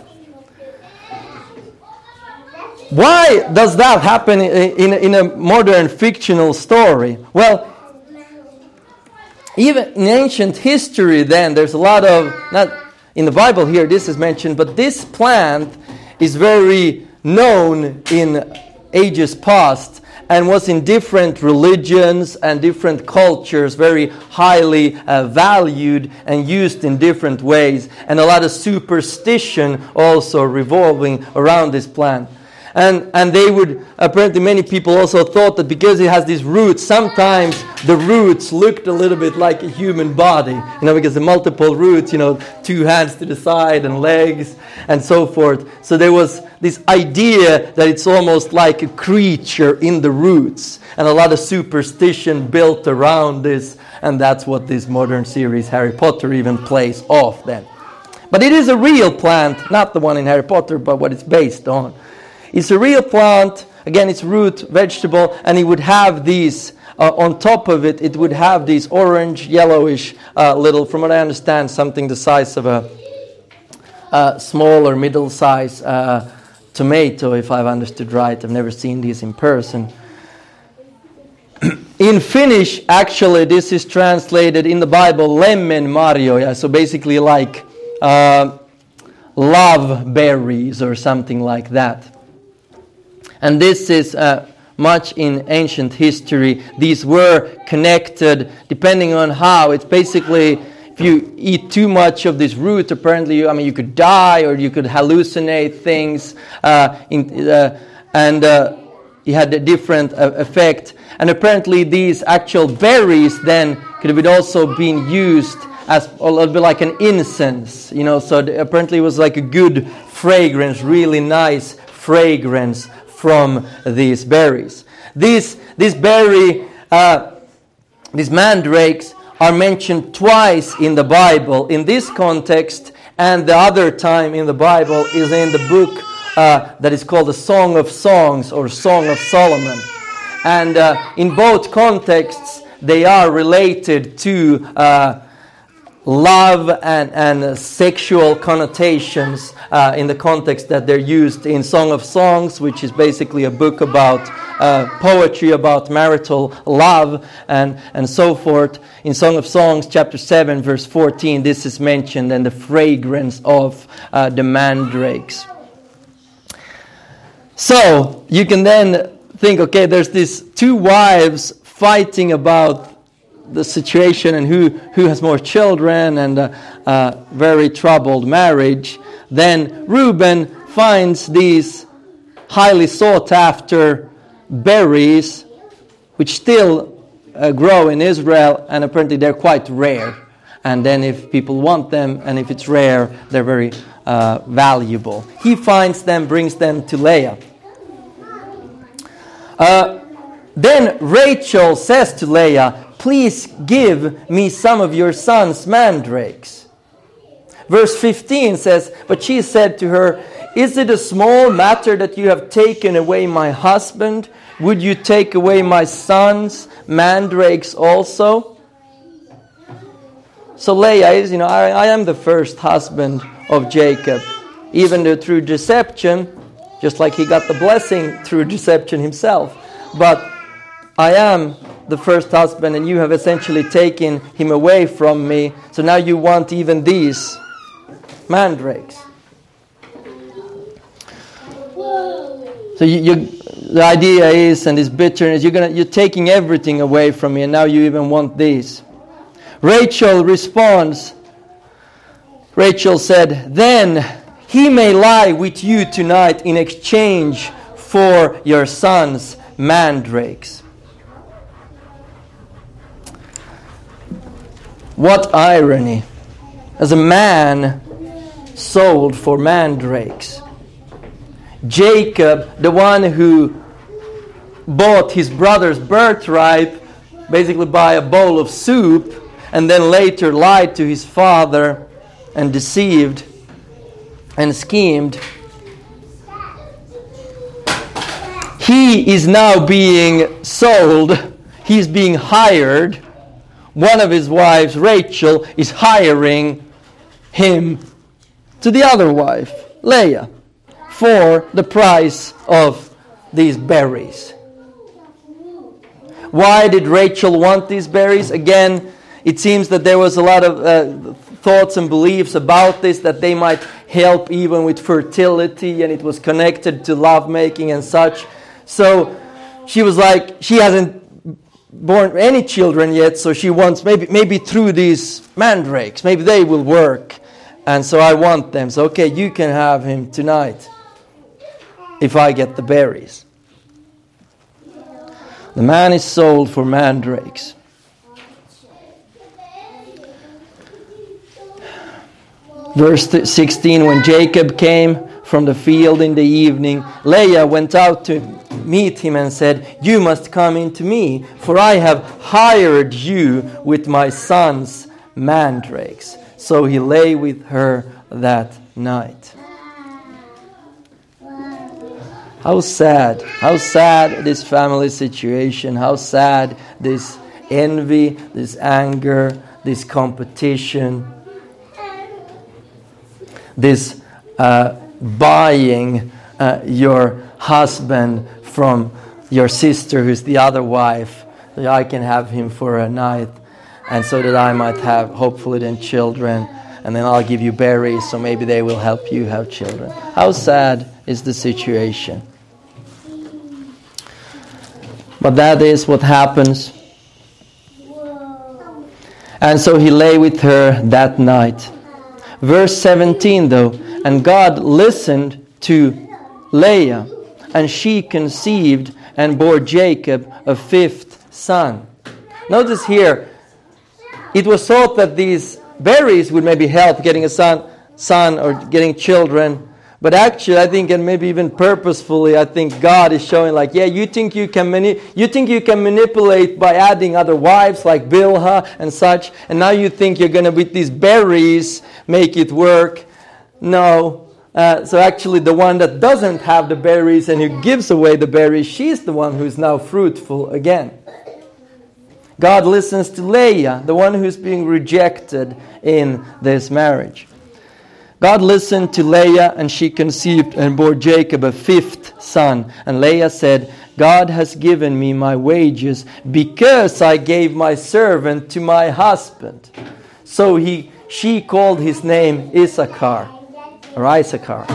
Why does that happen in, in, in a modern fictional story? Well, even in ancient history then, there's a lot of, not in the Bible here, this is mentioned, but this plant is very known in ages past and was in different religions and different cultures very highly uh, valued and used in different ways, and a lot of superstition also revolving around this plant. And and they would, apparently many people also thought that because it has these roots, sometimes the roots looked a little bit like a human body, you know, because the multiple roots, you know, two hands to the side and legs and so forth. So there was this idea that it's almost like a creature in the roots, and a lot of superstition built around this, and that's what this modern series Harry Potter even plays off then. But it is a real plant, not the one in Harry Potter, but what it's based on. It's a real plant, again it's root vegetable, and it would have these, uh, on top of it, it would have these orange, yellowish uh, little, from what I understand, something the size of a uh, small or middle size uh, tomato, if I've understood right. I've never seen these in person. In Finnish, actually, this is translated in the Bible, lemmenmarjoja, so basically like uh, love berries or something like that. And this is uh, much in ancient history. These were connected depending on how. It's basically, if you eat too much of this root, apparently, you, I mean, you could die or you could hallucinate things. Uh, in, uh, and uh, it had a different uh, effect. And apparently these actual berries then could have also been used as a little bit like an incense. You know, so the, apparently it was like a good fragrance, really nice fragrance from these berries. These this berry, uh, these mandrakes are mentioned twice in the Bible. In this context, and the other time in the Bible is in the book uh, that is called the Song of Songs or Song of Solomon. And uh, in both contexts, they are related to uh, love and, and sexual connotations uh, in the context that they're used in Song of Songs, which is basically a book about uh, poetry about marital love and, and so forth. In Song of Songs, chapter seven, verse fourteen, this is mentioned, and the fragrance of uh, the mandrakes. So, you can then think, okay, there's these two wives fighting about the situation and who, who has more children, and a uh, uh, very troubled marriage. Then Reuben finds these highly sought after berries, which still uh, grow in Israel, and apparently they're quite rare. And then if people want them, and if it's rare, they're very uh, valuable. He finds them, brings them to Leah. Uh, then Rachel says to Leah, please give me some of your son's mandrakes. Verse fifteen says, but she said to her, is it a small matter that you have taken away my husband? Would you take away my son's mandrakes also? So Leah is, you know, I, I am the first husband of Jacob. Even though through deception, just like he got the blessing through deception himself. But I am the first husband, and you have essentially taken him away from me. So now you want even these mandrakes. So you, you, the idea is, and this bitterness, you're gonna, you're taking everything away from me, and now you even want these. Rachel responds. Rachel said, then he may lie with you tonight in exchange for your son's mandrakes. What irony. As a man sold for mandrakes. Jacob, the one who bought his brother's birthright, basically by a bowl of soup, and then later lied to his father and deceived and schemed. He is now being sold. He's being hired. One of his wives, Rachel, is hiring him to the other wife, Leah, for the price of these berries. Why did Rachel want these berries? Again, it seems that there was a lot of uh, thoughts and beliefs about this, that they might help even with fertility, and it was connected to lovemaking and such. So she was like, she hasn't born any children yet, so she wants, maybe maybe through these mandrakes, maybe they will work. And so I want them. So okay, you can have him tonight if I get the berries. The man is sold for mandrakes. Verse sixteen, when Jacob came from the field in the evening, Leah went out to meet him and said, you must come in to me, for I have hired you with my son's mandrakes. So he lay with her that night. How sad, how sad this family situation, how sad this envy, this anger, this competition, this uh, buying uh, your husband from your sister who's the other wife, that I can have him for a night, and so that I might have hopefully then children, and then I'll give you berries so maybe they will help you have children. How sad is the situation? But that is what happens. And so he lay with her that night. Verse seventeen though, and God listened to Leah, and she conceived and bore Jacob a fifth son. Notice here, it was thought that these berries would maybe help getting a son, son or getting children. But actually, I think, and maybe even purposefully, I think God is showing like, yeah, you think you can mani- you think you can manipulate by adding other wives like Bilhah and such, and now you think you're going to, with these berries, make it work. No. Uh, so actually, the one that doesn't have the berries and who gives away the berries, she's the one who's now fruitful again. God listens to Leah, the one who's being rejected in this marriage. God listened to Leah, and she conceived and bore Jacob a fifth son. And Leah said, God has given me my wages because I gave my servant to my husband. So he, she called his name Issachar, or Issachar.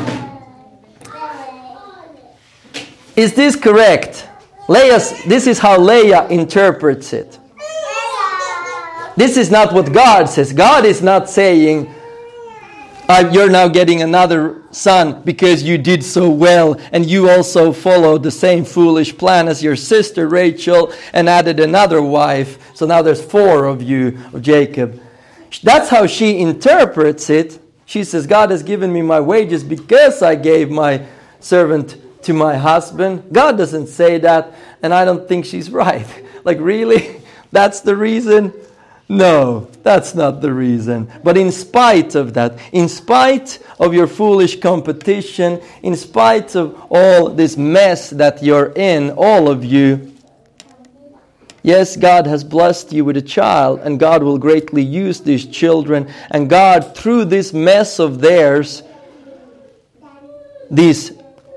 Is this correct? Leah's, this is how Leah interprets it. This is not what God says. God is not saying, Uh, you're now getting another son because you did so well, and you also followed the same foolish plan as your sister Rachel and added another wife. So now there's four of you, of Jacob. That's how she interprets it. She says, God has given me my wages because I gave my servant to my husband. God doesn't say that, and I don't think she's right. Like, really? That's the reason? No, that's not the reason. But in spite of that, in spite of your foolish competition, in spite of all this mess that you're in, all of you, yes, God has blessed you with a child, and God will greatly use these children. And God, through this mess of theirs, these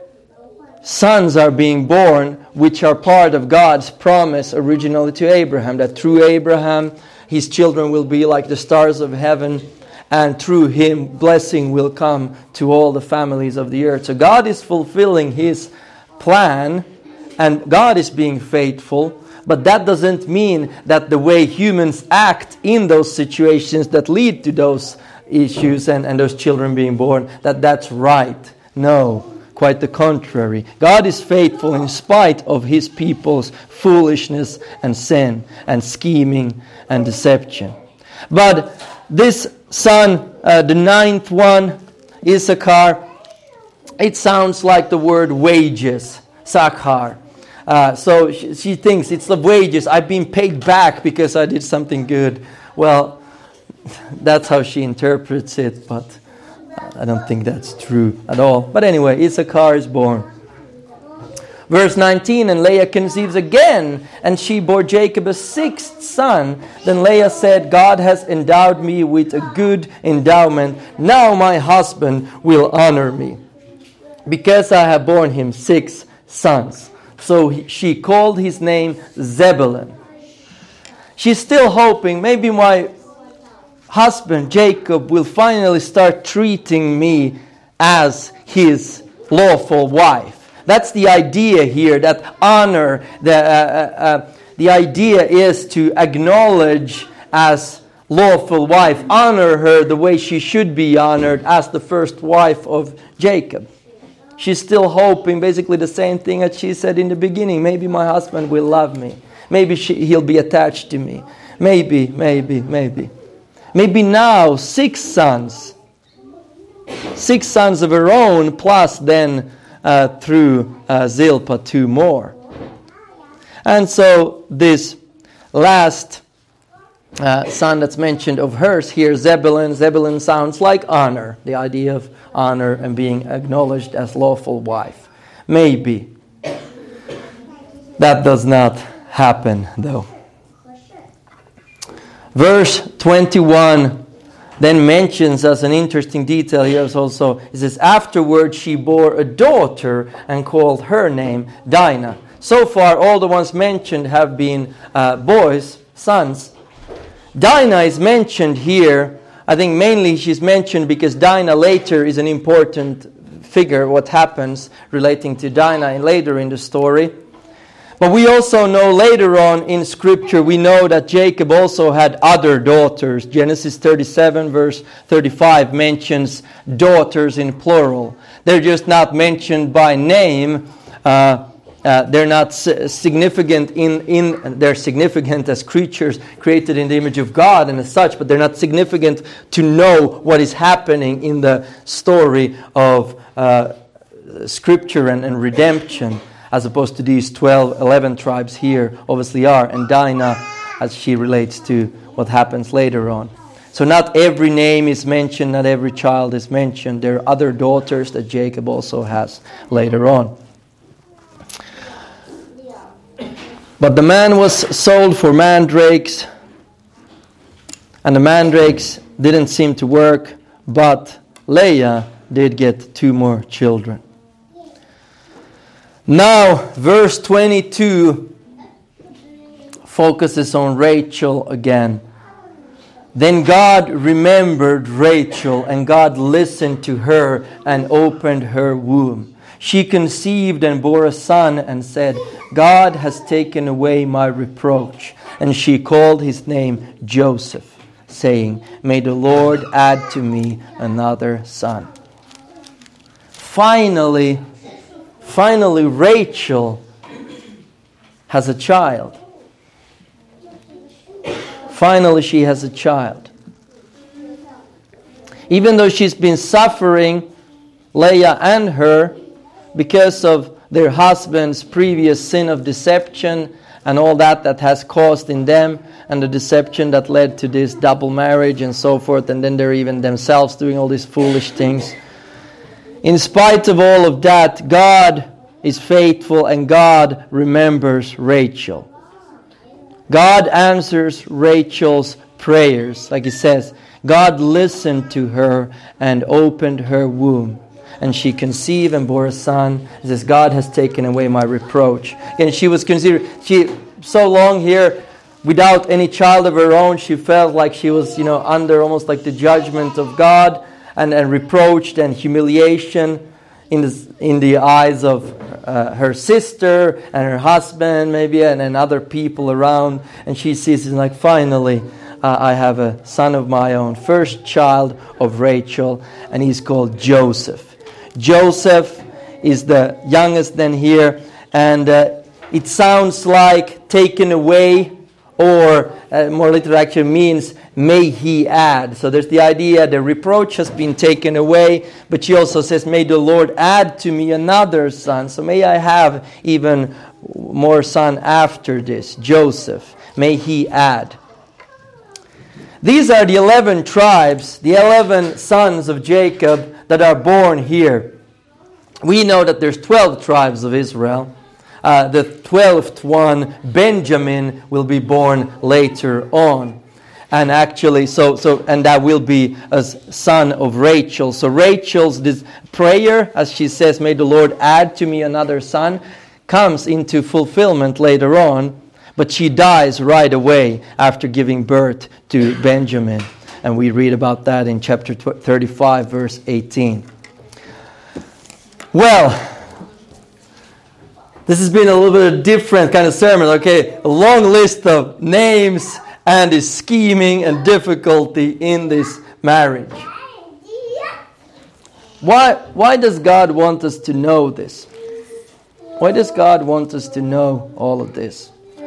sons are being born, which are part of God's promise originally to Abraham, that through Abraham, his children will be like the stars of heaven, and through him, blessing will come to all the families of the earth. So God is fulfilling his plan, and God is being faithful. But that doesn't mean that the way humans act in those situations that lead to those issues and, and those children being born, that that's right. No, quite the contrary. God is faithful in spite of his people's foolishness and sin and scheming and deception. But this son, uh, the ninth one, Issachar, it sounds like the word wages, Sakhar. Uh, so she, she thinks it's the wages. I've been paid back because I did something good. Well, that's how she interprets it, but I don't think that's true at all. But anyway, Issachar is born. Verse nineteen, and Leah conceives again, and she bore Jacob a sixth son. Then Leah said, God has endowed me with a good endowment. Now my husband will honor me, because I have borne him six sons. So he, she called his name Zebulun. She's still hoping, maybe my husband Jacob will finally start treating me as his lawful wife. That's the idea here, that honor, the, uh, uh, the idea is to acknowledge as lawful wife, honor her the way she should be honored as the first wife of Jacob. She's still hoping basically the same thing that she said in the beginning. Maybe my husband will love me. Maybe she, he'll be attached to me. Maybe, maybe, maybe. Maybe now six sons. Six sons of her own, plus then uh, through uh, Zilpah two more. And so this last uh, son that's mentioned of hers here, Zebulun. Zebulun sounds like honor. The idea of honor and being acknowledged as lawful wife. Maybe. That does not happen though. Verse twenty-one then mentions as an interesting detail here also, it says, afterward she bore a daughter and called her name Dinah. So far all the ones mentioned have been uh, boys, sons. Dinah is mentioned here. I think mainly she's mentioned because Dinah later is an important figure, what happens relating to Dinah later in the story. But we also know later on in Scripture, we know that Jacob also had other daughters. Genesis thirty-seven verse thirty-five mentions daughters in plural. They're just not mentioned by name. Uh, uh, they're not significant in, in, they're significant as creatures created in the image of God and as such, but they're not significant to know what is happening in the story of uh, Scripture and, and redemption. As opposed to these twelve, eleven tribes here obviously are. And Dinah, as she relates to what happens later on. So not every name is mentioned, not every child is mentioned. There are other daughters that Jacob also has later on. But the man was sold for mandrakes. And the mandrakes didn't seem to work. But Leah did get two more children. Now, verse twenty-two focuses on Rachel again. Then God remembered Rachel, and God listened to her and opened her womb. She conceived and bore a son and said, God has taken away my reproach. And she called his name Joseph, saying, "May the Lord add to me another son." Finally, finally Rachel has a child. Finally she has a child. Even though she's been suffering, Leah and her, because of their husband's previous sin of deception and all that that has caused in them, and the deception that led to this double marriage and so forth, and then they're even themselves doing all these foolish things. In spite of all of that, God is faithful and God remembers Rachel. God answers Rachel's prayers. Like it says, God listened to her and opened her womb. And she conceived and bore a son. It says, God has taken away my reproach. And she was considered, she so long here without any child of her own, she felt like she was, you know, under almost like the judgment of God, and, and reproached and humiliation in the, in the eyes of uh, her sister and her husband maybe, and, and other people around. And she sees it like, finally, uh, I have a son of my own, first child of Rachel, and he's called Joseph. Joseph is the youngest then here, and uh, it sounds like taken away, or uh, more literally actually means may he add. So there's the idea the reproach has been taken away, but she also says, may the Lord add to me another son. So may I have even more son after this, Joseph. May he add. These are the eleven tribes, the eleven sons of Jacob that are born here. We know that there's twelve tribes of Israel. Uh, the twelfth one, Benjamin, will be born later on. And actually, so so, and that will be a son of Rachel. So Rachel's this prayer, as she says, may the Lord add to me another son, comes into fulfillment later on. But she dies right away after giving birth to Benjamin. And we read about that in chapter thirty-five, verse eighteen. Well, this has been a little bit of a different kind of sermon, okay? A long list of names and the scheming and difficulty in this marriage. Why, why does God want us to know this? Why does God want us to know all of this?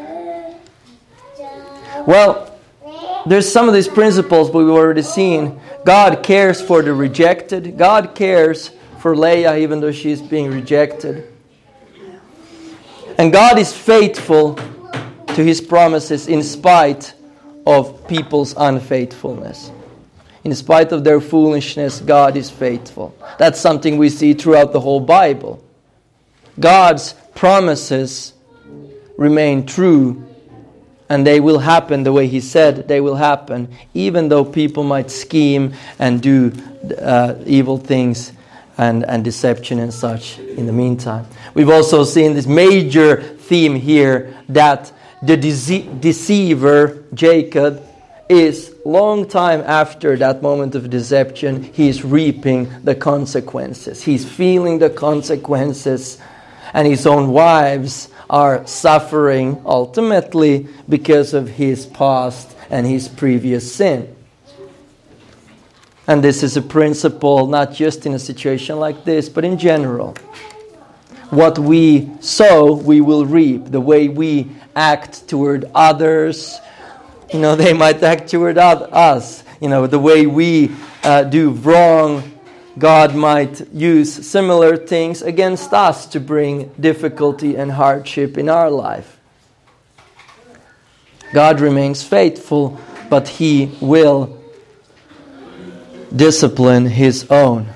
Well, there's some of these principles we've already seen. God cares for the rejected. God cares for Leah even though she's being rejected. And God is faithful to His promises in spite of people's unfaithfulness. In spite of their foolishness, God is faithful. That's something we see throughout the whole Bible. God's promises remain true, and they will happen the way He said they will happen, even though people might scheme and do uh, evil things and, and deception and such in the meantime. We've also seen this major theme here that the dece- deceiver, Jacob, is long time after that moment of deception, he is reaping the consequences. He's feeling the consequences, and his own wives are suffering ultimately because of his past and his previous sin. And this is a principle not just in a situation like this, but in general. What we sow, we will reap. The way we act toward others, you know, they might act toward us. You know, the way we uh, do wrong, God might use similar things against us to bring difficulty and hardship in our life. God remains faithful, but He will discipline His own.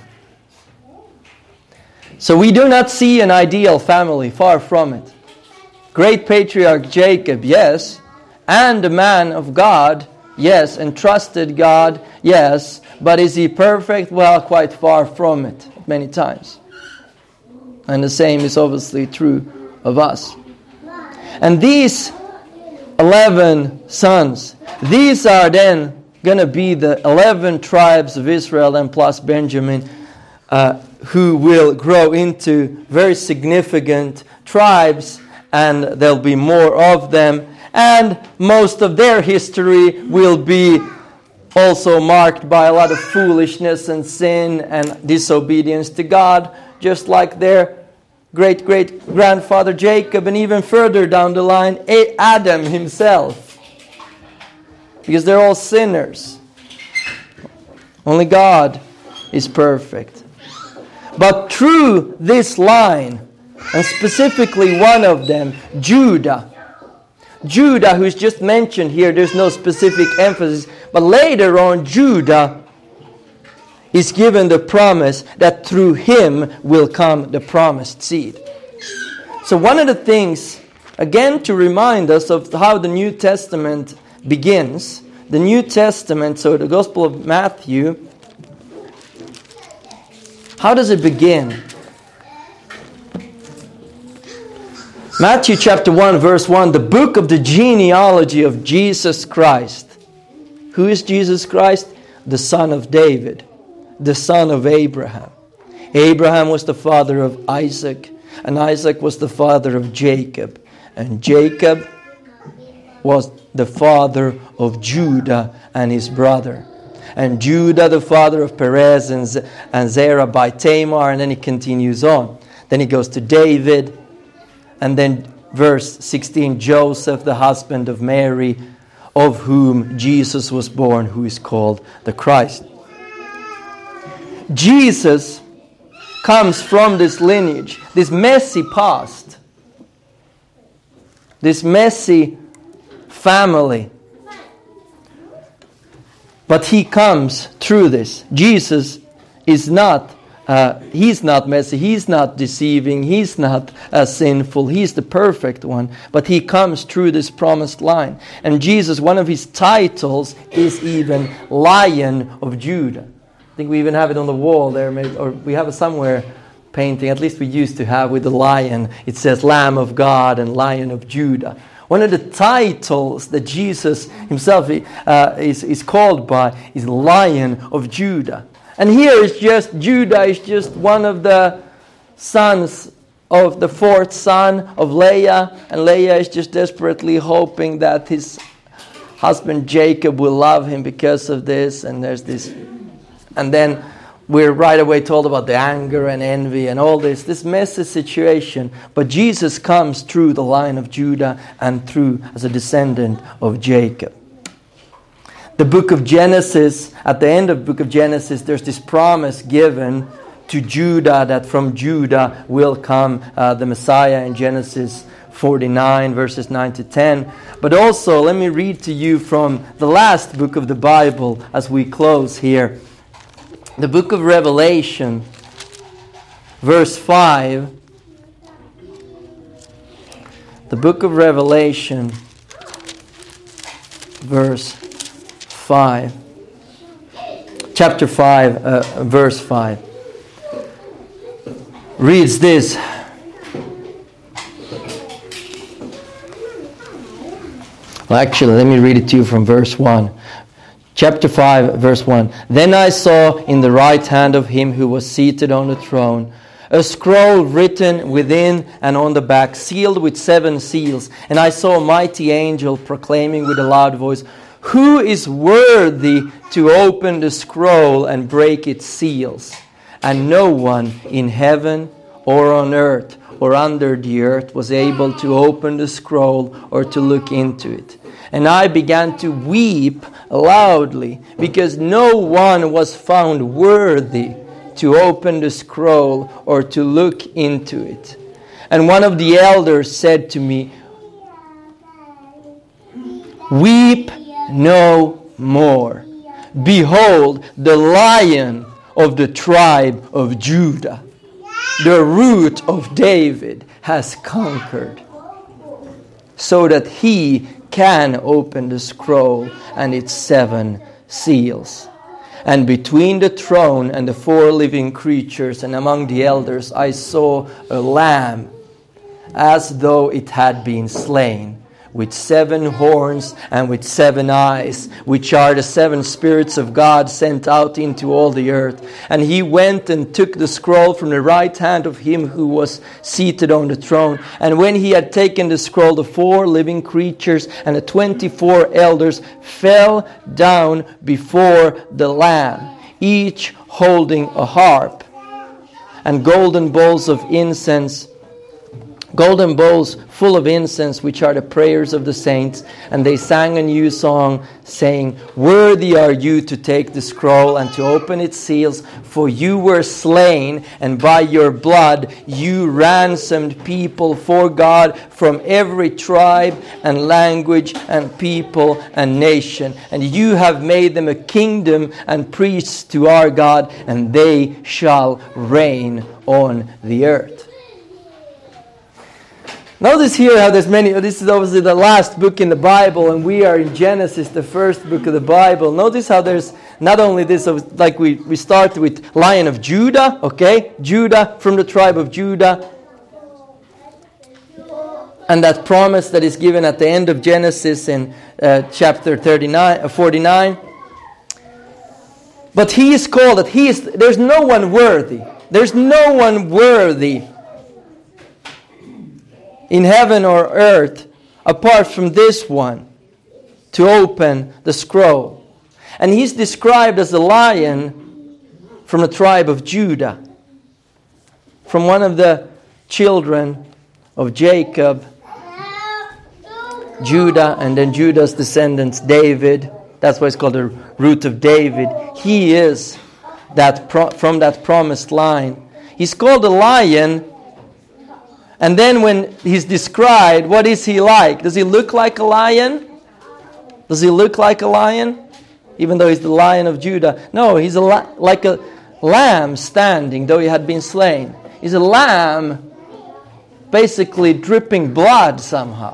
So we do not see an ideal family, far from it. Great patriarch Jacob, yes, and a man of God, yes, and trusted God, yes, but is he perfect? Well, quite far from it, many times. And the same is obviously true of us. And these eleven sons, these are then going to be the eleven tribes of Israel and plus Benjamin, uh, who will grow into very significant tribes, and there'll be more of them. And most of their history will be also marked by a lot of foolishness and sin and disobedience to God, just like their great-great-grandfather Jacob, and even further down the line, Adam himself. Because they're all sinners. Only God is perfect. But through this line, and specifically one of them, Judah, Judah, who's just mentioned here, there's no specific emphasis, but later on, Judah is given the promise that through him will come the promised seed. So one of the things, again, to remind us of how the New Testament begins, the New Testament, so the Gospel of Matthew, how does it begin? Matthew chapter one, verse one, the book of the genealogy of Jesus Christ. Who is Jesus Christ? The son of David, the son of Abraham. Abraham was the father of Isaac, and Isaac was the father of Jacob, and Jacob was the father of Judah and his brother. And Judah, the father of Perez and, Z- and Zerah by Tamar, and then he continues on. Then he goes to David, and then verse sixteen, Joseph, the husband of Mary, of whom Jesus was born, who is called the Christ. Jesus comes from this lineage, this messy past, this messy family. But he comes through this. Jesus is not, uh, he's not messy, he's not deceiving, he's not uh, sinful, he's the perfect one. But he comes through this promised line. And Jesus, one of his titles is even Lion of Judah. I think we even have it on the wall there, maybe, or we have it somewhere painting, at least we used to have with the lion. It says Lamb of God and Lion of Judah. One of the titles that Jesus himself uh, is, is called by is Lion of Judah. And here is just, Judah is just one of the sons of the fourth son of Leah. And Leah is just desperately hoping that his husband Jacob will love him because of this. And there's this, and then we're right away told about the anger and envy and all this, this messy situation. But Jesus comes through the line of Judah and through as a descendant of Jacob. The book of Genesis, at the end of the book of Genesis, there's this promise given to Judah that from Judah will come uh, the Messiah in Genesis forty-nine, verses nine to ten. But also, let me read to you from the last book of the Bible as we close here. The book of Revelation, verse five. The book of Revelation, verse five. Chapter five, uh, verse five. Reads this. Well, actually, let me read it to you from verse one. Chapter five, verse one. Then I saw in the right hand of him who was seated on the throne a scroll written within and on the back, sealed with seven seals. And I saw a mighty angel proclaiming with a loud voice, "Who is worthy to open the scroll and break its seals?" And no one in heaven or on earth or under the earth was able to open the scroll or to look into it. And I began to weep loudly, because no one was found worthy to open the scroll or to look into it. And one of the elders said to me, "Weep no more. Behold, the Lion of the tribe of Judah, the root of David, has conquered, so that he can open the scroll and its seven seals." And between the throne and the four living creatures and among the elders I saw a lamb, as though it had been slain, with seven horns and with seven eyes, which are the seven spirits of God sent out into all the earth. And he went and took the scroll from the right hand of him who was seated on the throne. And when he had taken the scroll, the four living creatures and the twenty-four elders fell down before the Lamb, each holding a harp and golden bowls of incense, golden bowls full of incense, which are the prayers of the saints. And they sang a new song, saying, "Worthy are you to take the scroll and to open its seals, for you were slain, and by your blood you ransomed people for God from every tribe and language and people and nation. And you have made them a kingdom and priests to our God, and they shall reign on the earth." Notice here how there's many, this is obviously the last book in the Bible, and we are in Genesis, the first book of the Bible. Notice how there's not only this, like we, we start with Lion of Judah, okay? Judah, from the tribe of Judah. And that promise that is given at the end of Genesis in uh, chapter thirty-nine, uh, forty-nine. But he is called, that he is, there's no one worthy. There's no one worthy in heaven or earth, apart from this one, to open the scroll. And he's described as a lion from the tribe of Judah, from one of the children of Jacob, Judah, and then Judah's descendants, David. That's why it's called the root of David. He is that pro- from that promised line. He's called a lion. And then when he's described, what is he like? Does he look like a lion? Does he look like a lion? Even though he's the Lion of Judah. No, he's a la- like a lamb standing, though he had been slain. He's a lamb basically dripping blood somehow.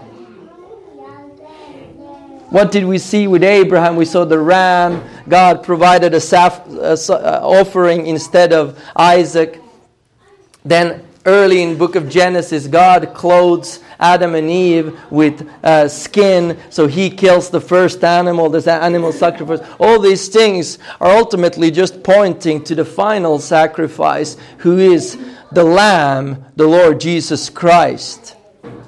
What did we see with Abraham? We saw the ram. God provided a, saf- a offering instead of Isaac. Then early in the book of Genesis, God clothes Adam and Eve with uh, skin, so he kills the first animal, there's an animal sacrifice. All these things are ultimately just pointing to the final sacrifice, who is the Lamb, the Lord Jesus Christ.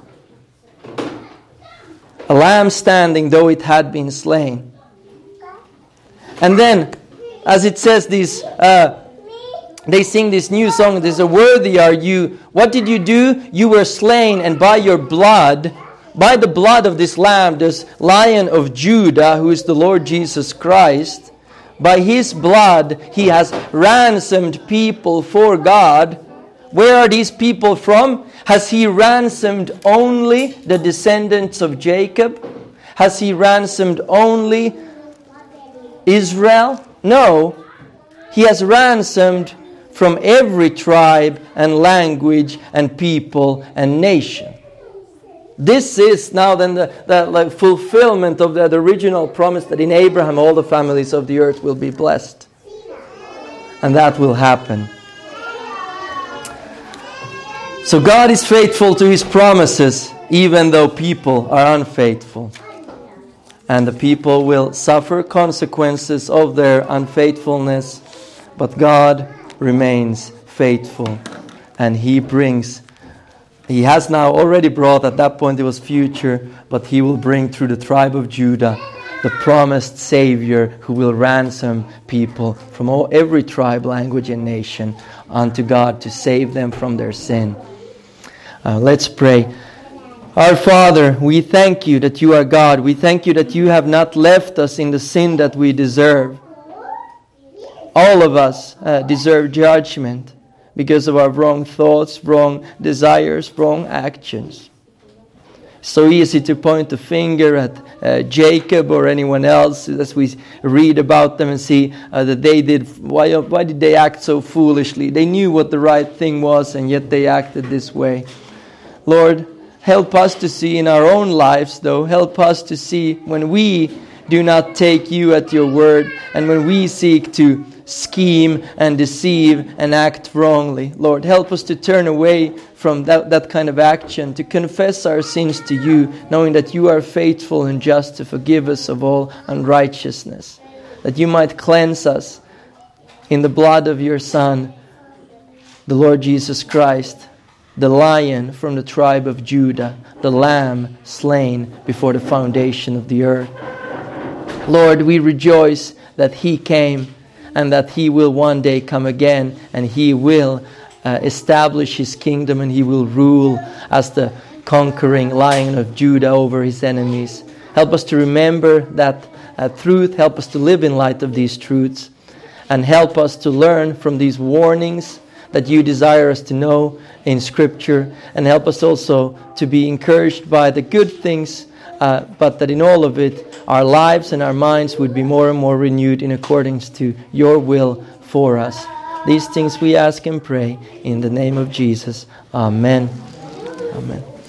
A lamb standing, though it had been slain. And then, as it says, these... Uh, They sing this new song. This is, "Worthy are you. What did you do? You were slain, and by your blood, by the blood of this lamb, this Lion of Judah, who is the Lord Jesus Christ, by his blood he has ransomed people for God." Where are these people from? Has he ransomed only the descendants of Jacob? Has he ransomed only Israel? No. He has ransomed from every tribe and language and people and nation. This is now then the, the like, fulfillment of that original promise that in Abraham all the families of the earth will be blessed. And that will happen. So God is faithful to his promises, even though people are unfaithful. And the people will suffer consequences of their unfaithfulness. But God remains faithful, and he brings, he has now already brought, at that point it was future, but he will bring through the tribe of Judah the promised Savior who will ransom people from all, every tribe, language, and nation unto God to save them from their sin. Uh, let's pray. Our Father, we thank you that you are God. We thank you that you have not left us in the sin that we deserve. All of us uh, deserve judgment because of our wrong thoughts, wrong desires, wrong actions. So easy to point the finger at uh, Jacob or anyone else as we read about them and see uh, that they did, why, why did they act so foolishly? They knew what the right thing was, and yet they acted this way. Lord, help us to see in our own lives, though, help us to see when we do not take you at your word, and when we seek to scheme and deceive and act wrongly. Lord, help us to turn away from that, that kind of action, to confess our sins to you, knowing that you are faithful and just to forgive us of all unrighteousness, that you might cleanse us in the blood of your Son, the Lord Jesus Christ, the Lion from the tribe of Judah, the Lamb slain before the foundation of the earth. Lord, we rejoice that He came and that He will one day come again, and He will uh, establish His kingdom, and He will rule as the conquering Lion of Judah over His enemies. Help us to remember that uh, truth. Help us to live in light of these truths, and help us to learn from these warnings that you desire us to know in Scripture, and help us also to be encouraged by the good things, uh, but that in all of it, our lives and our minds would be more and more renewed in accordance to your will for us. These things we ask and pray in the name of Jesus. Amen. Amen.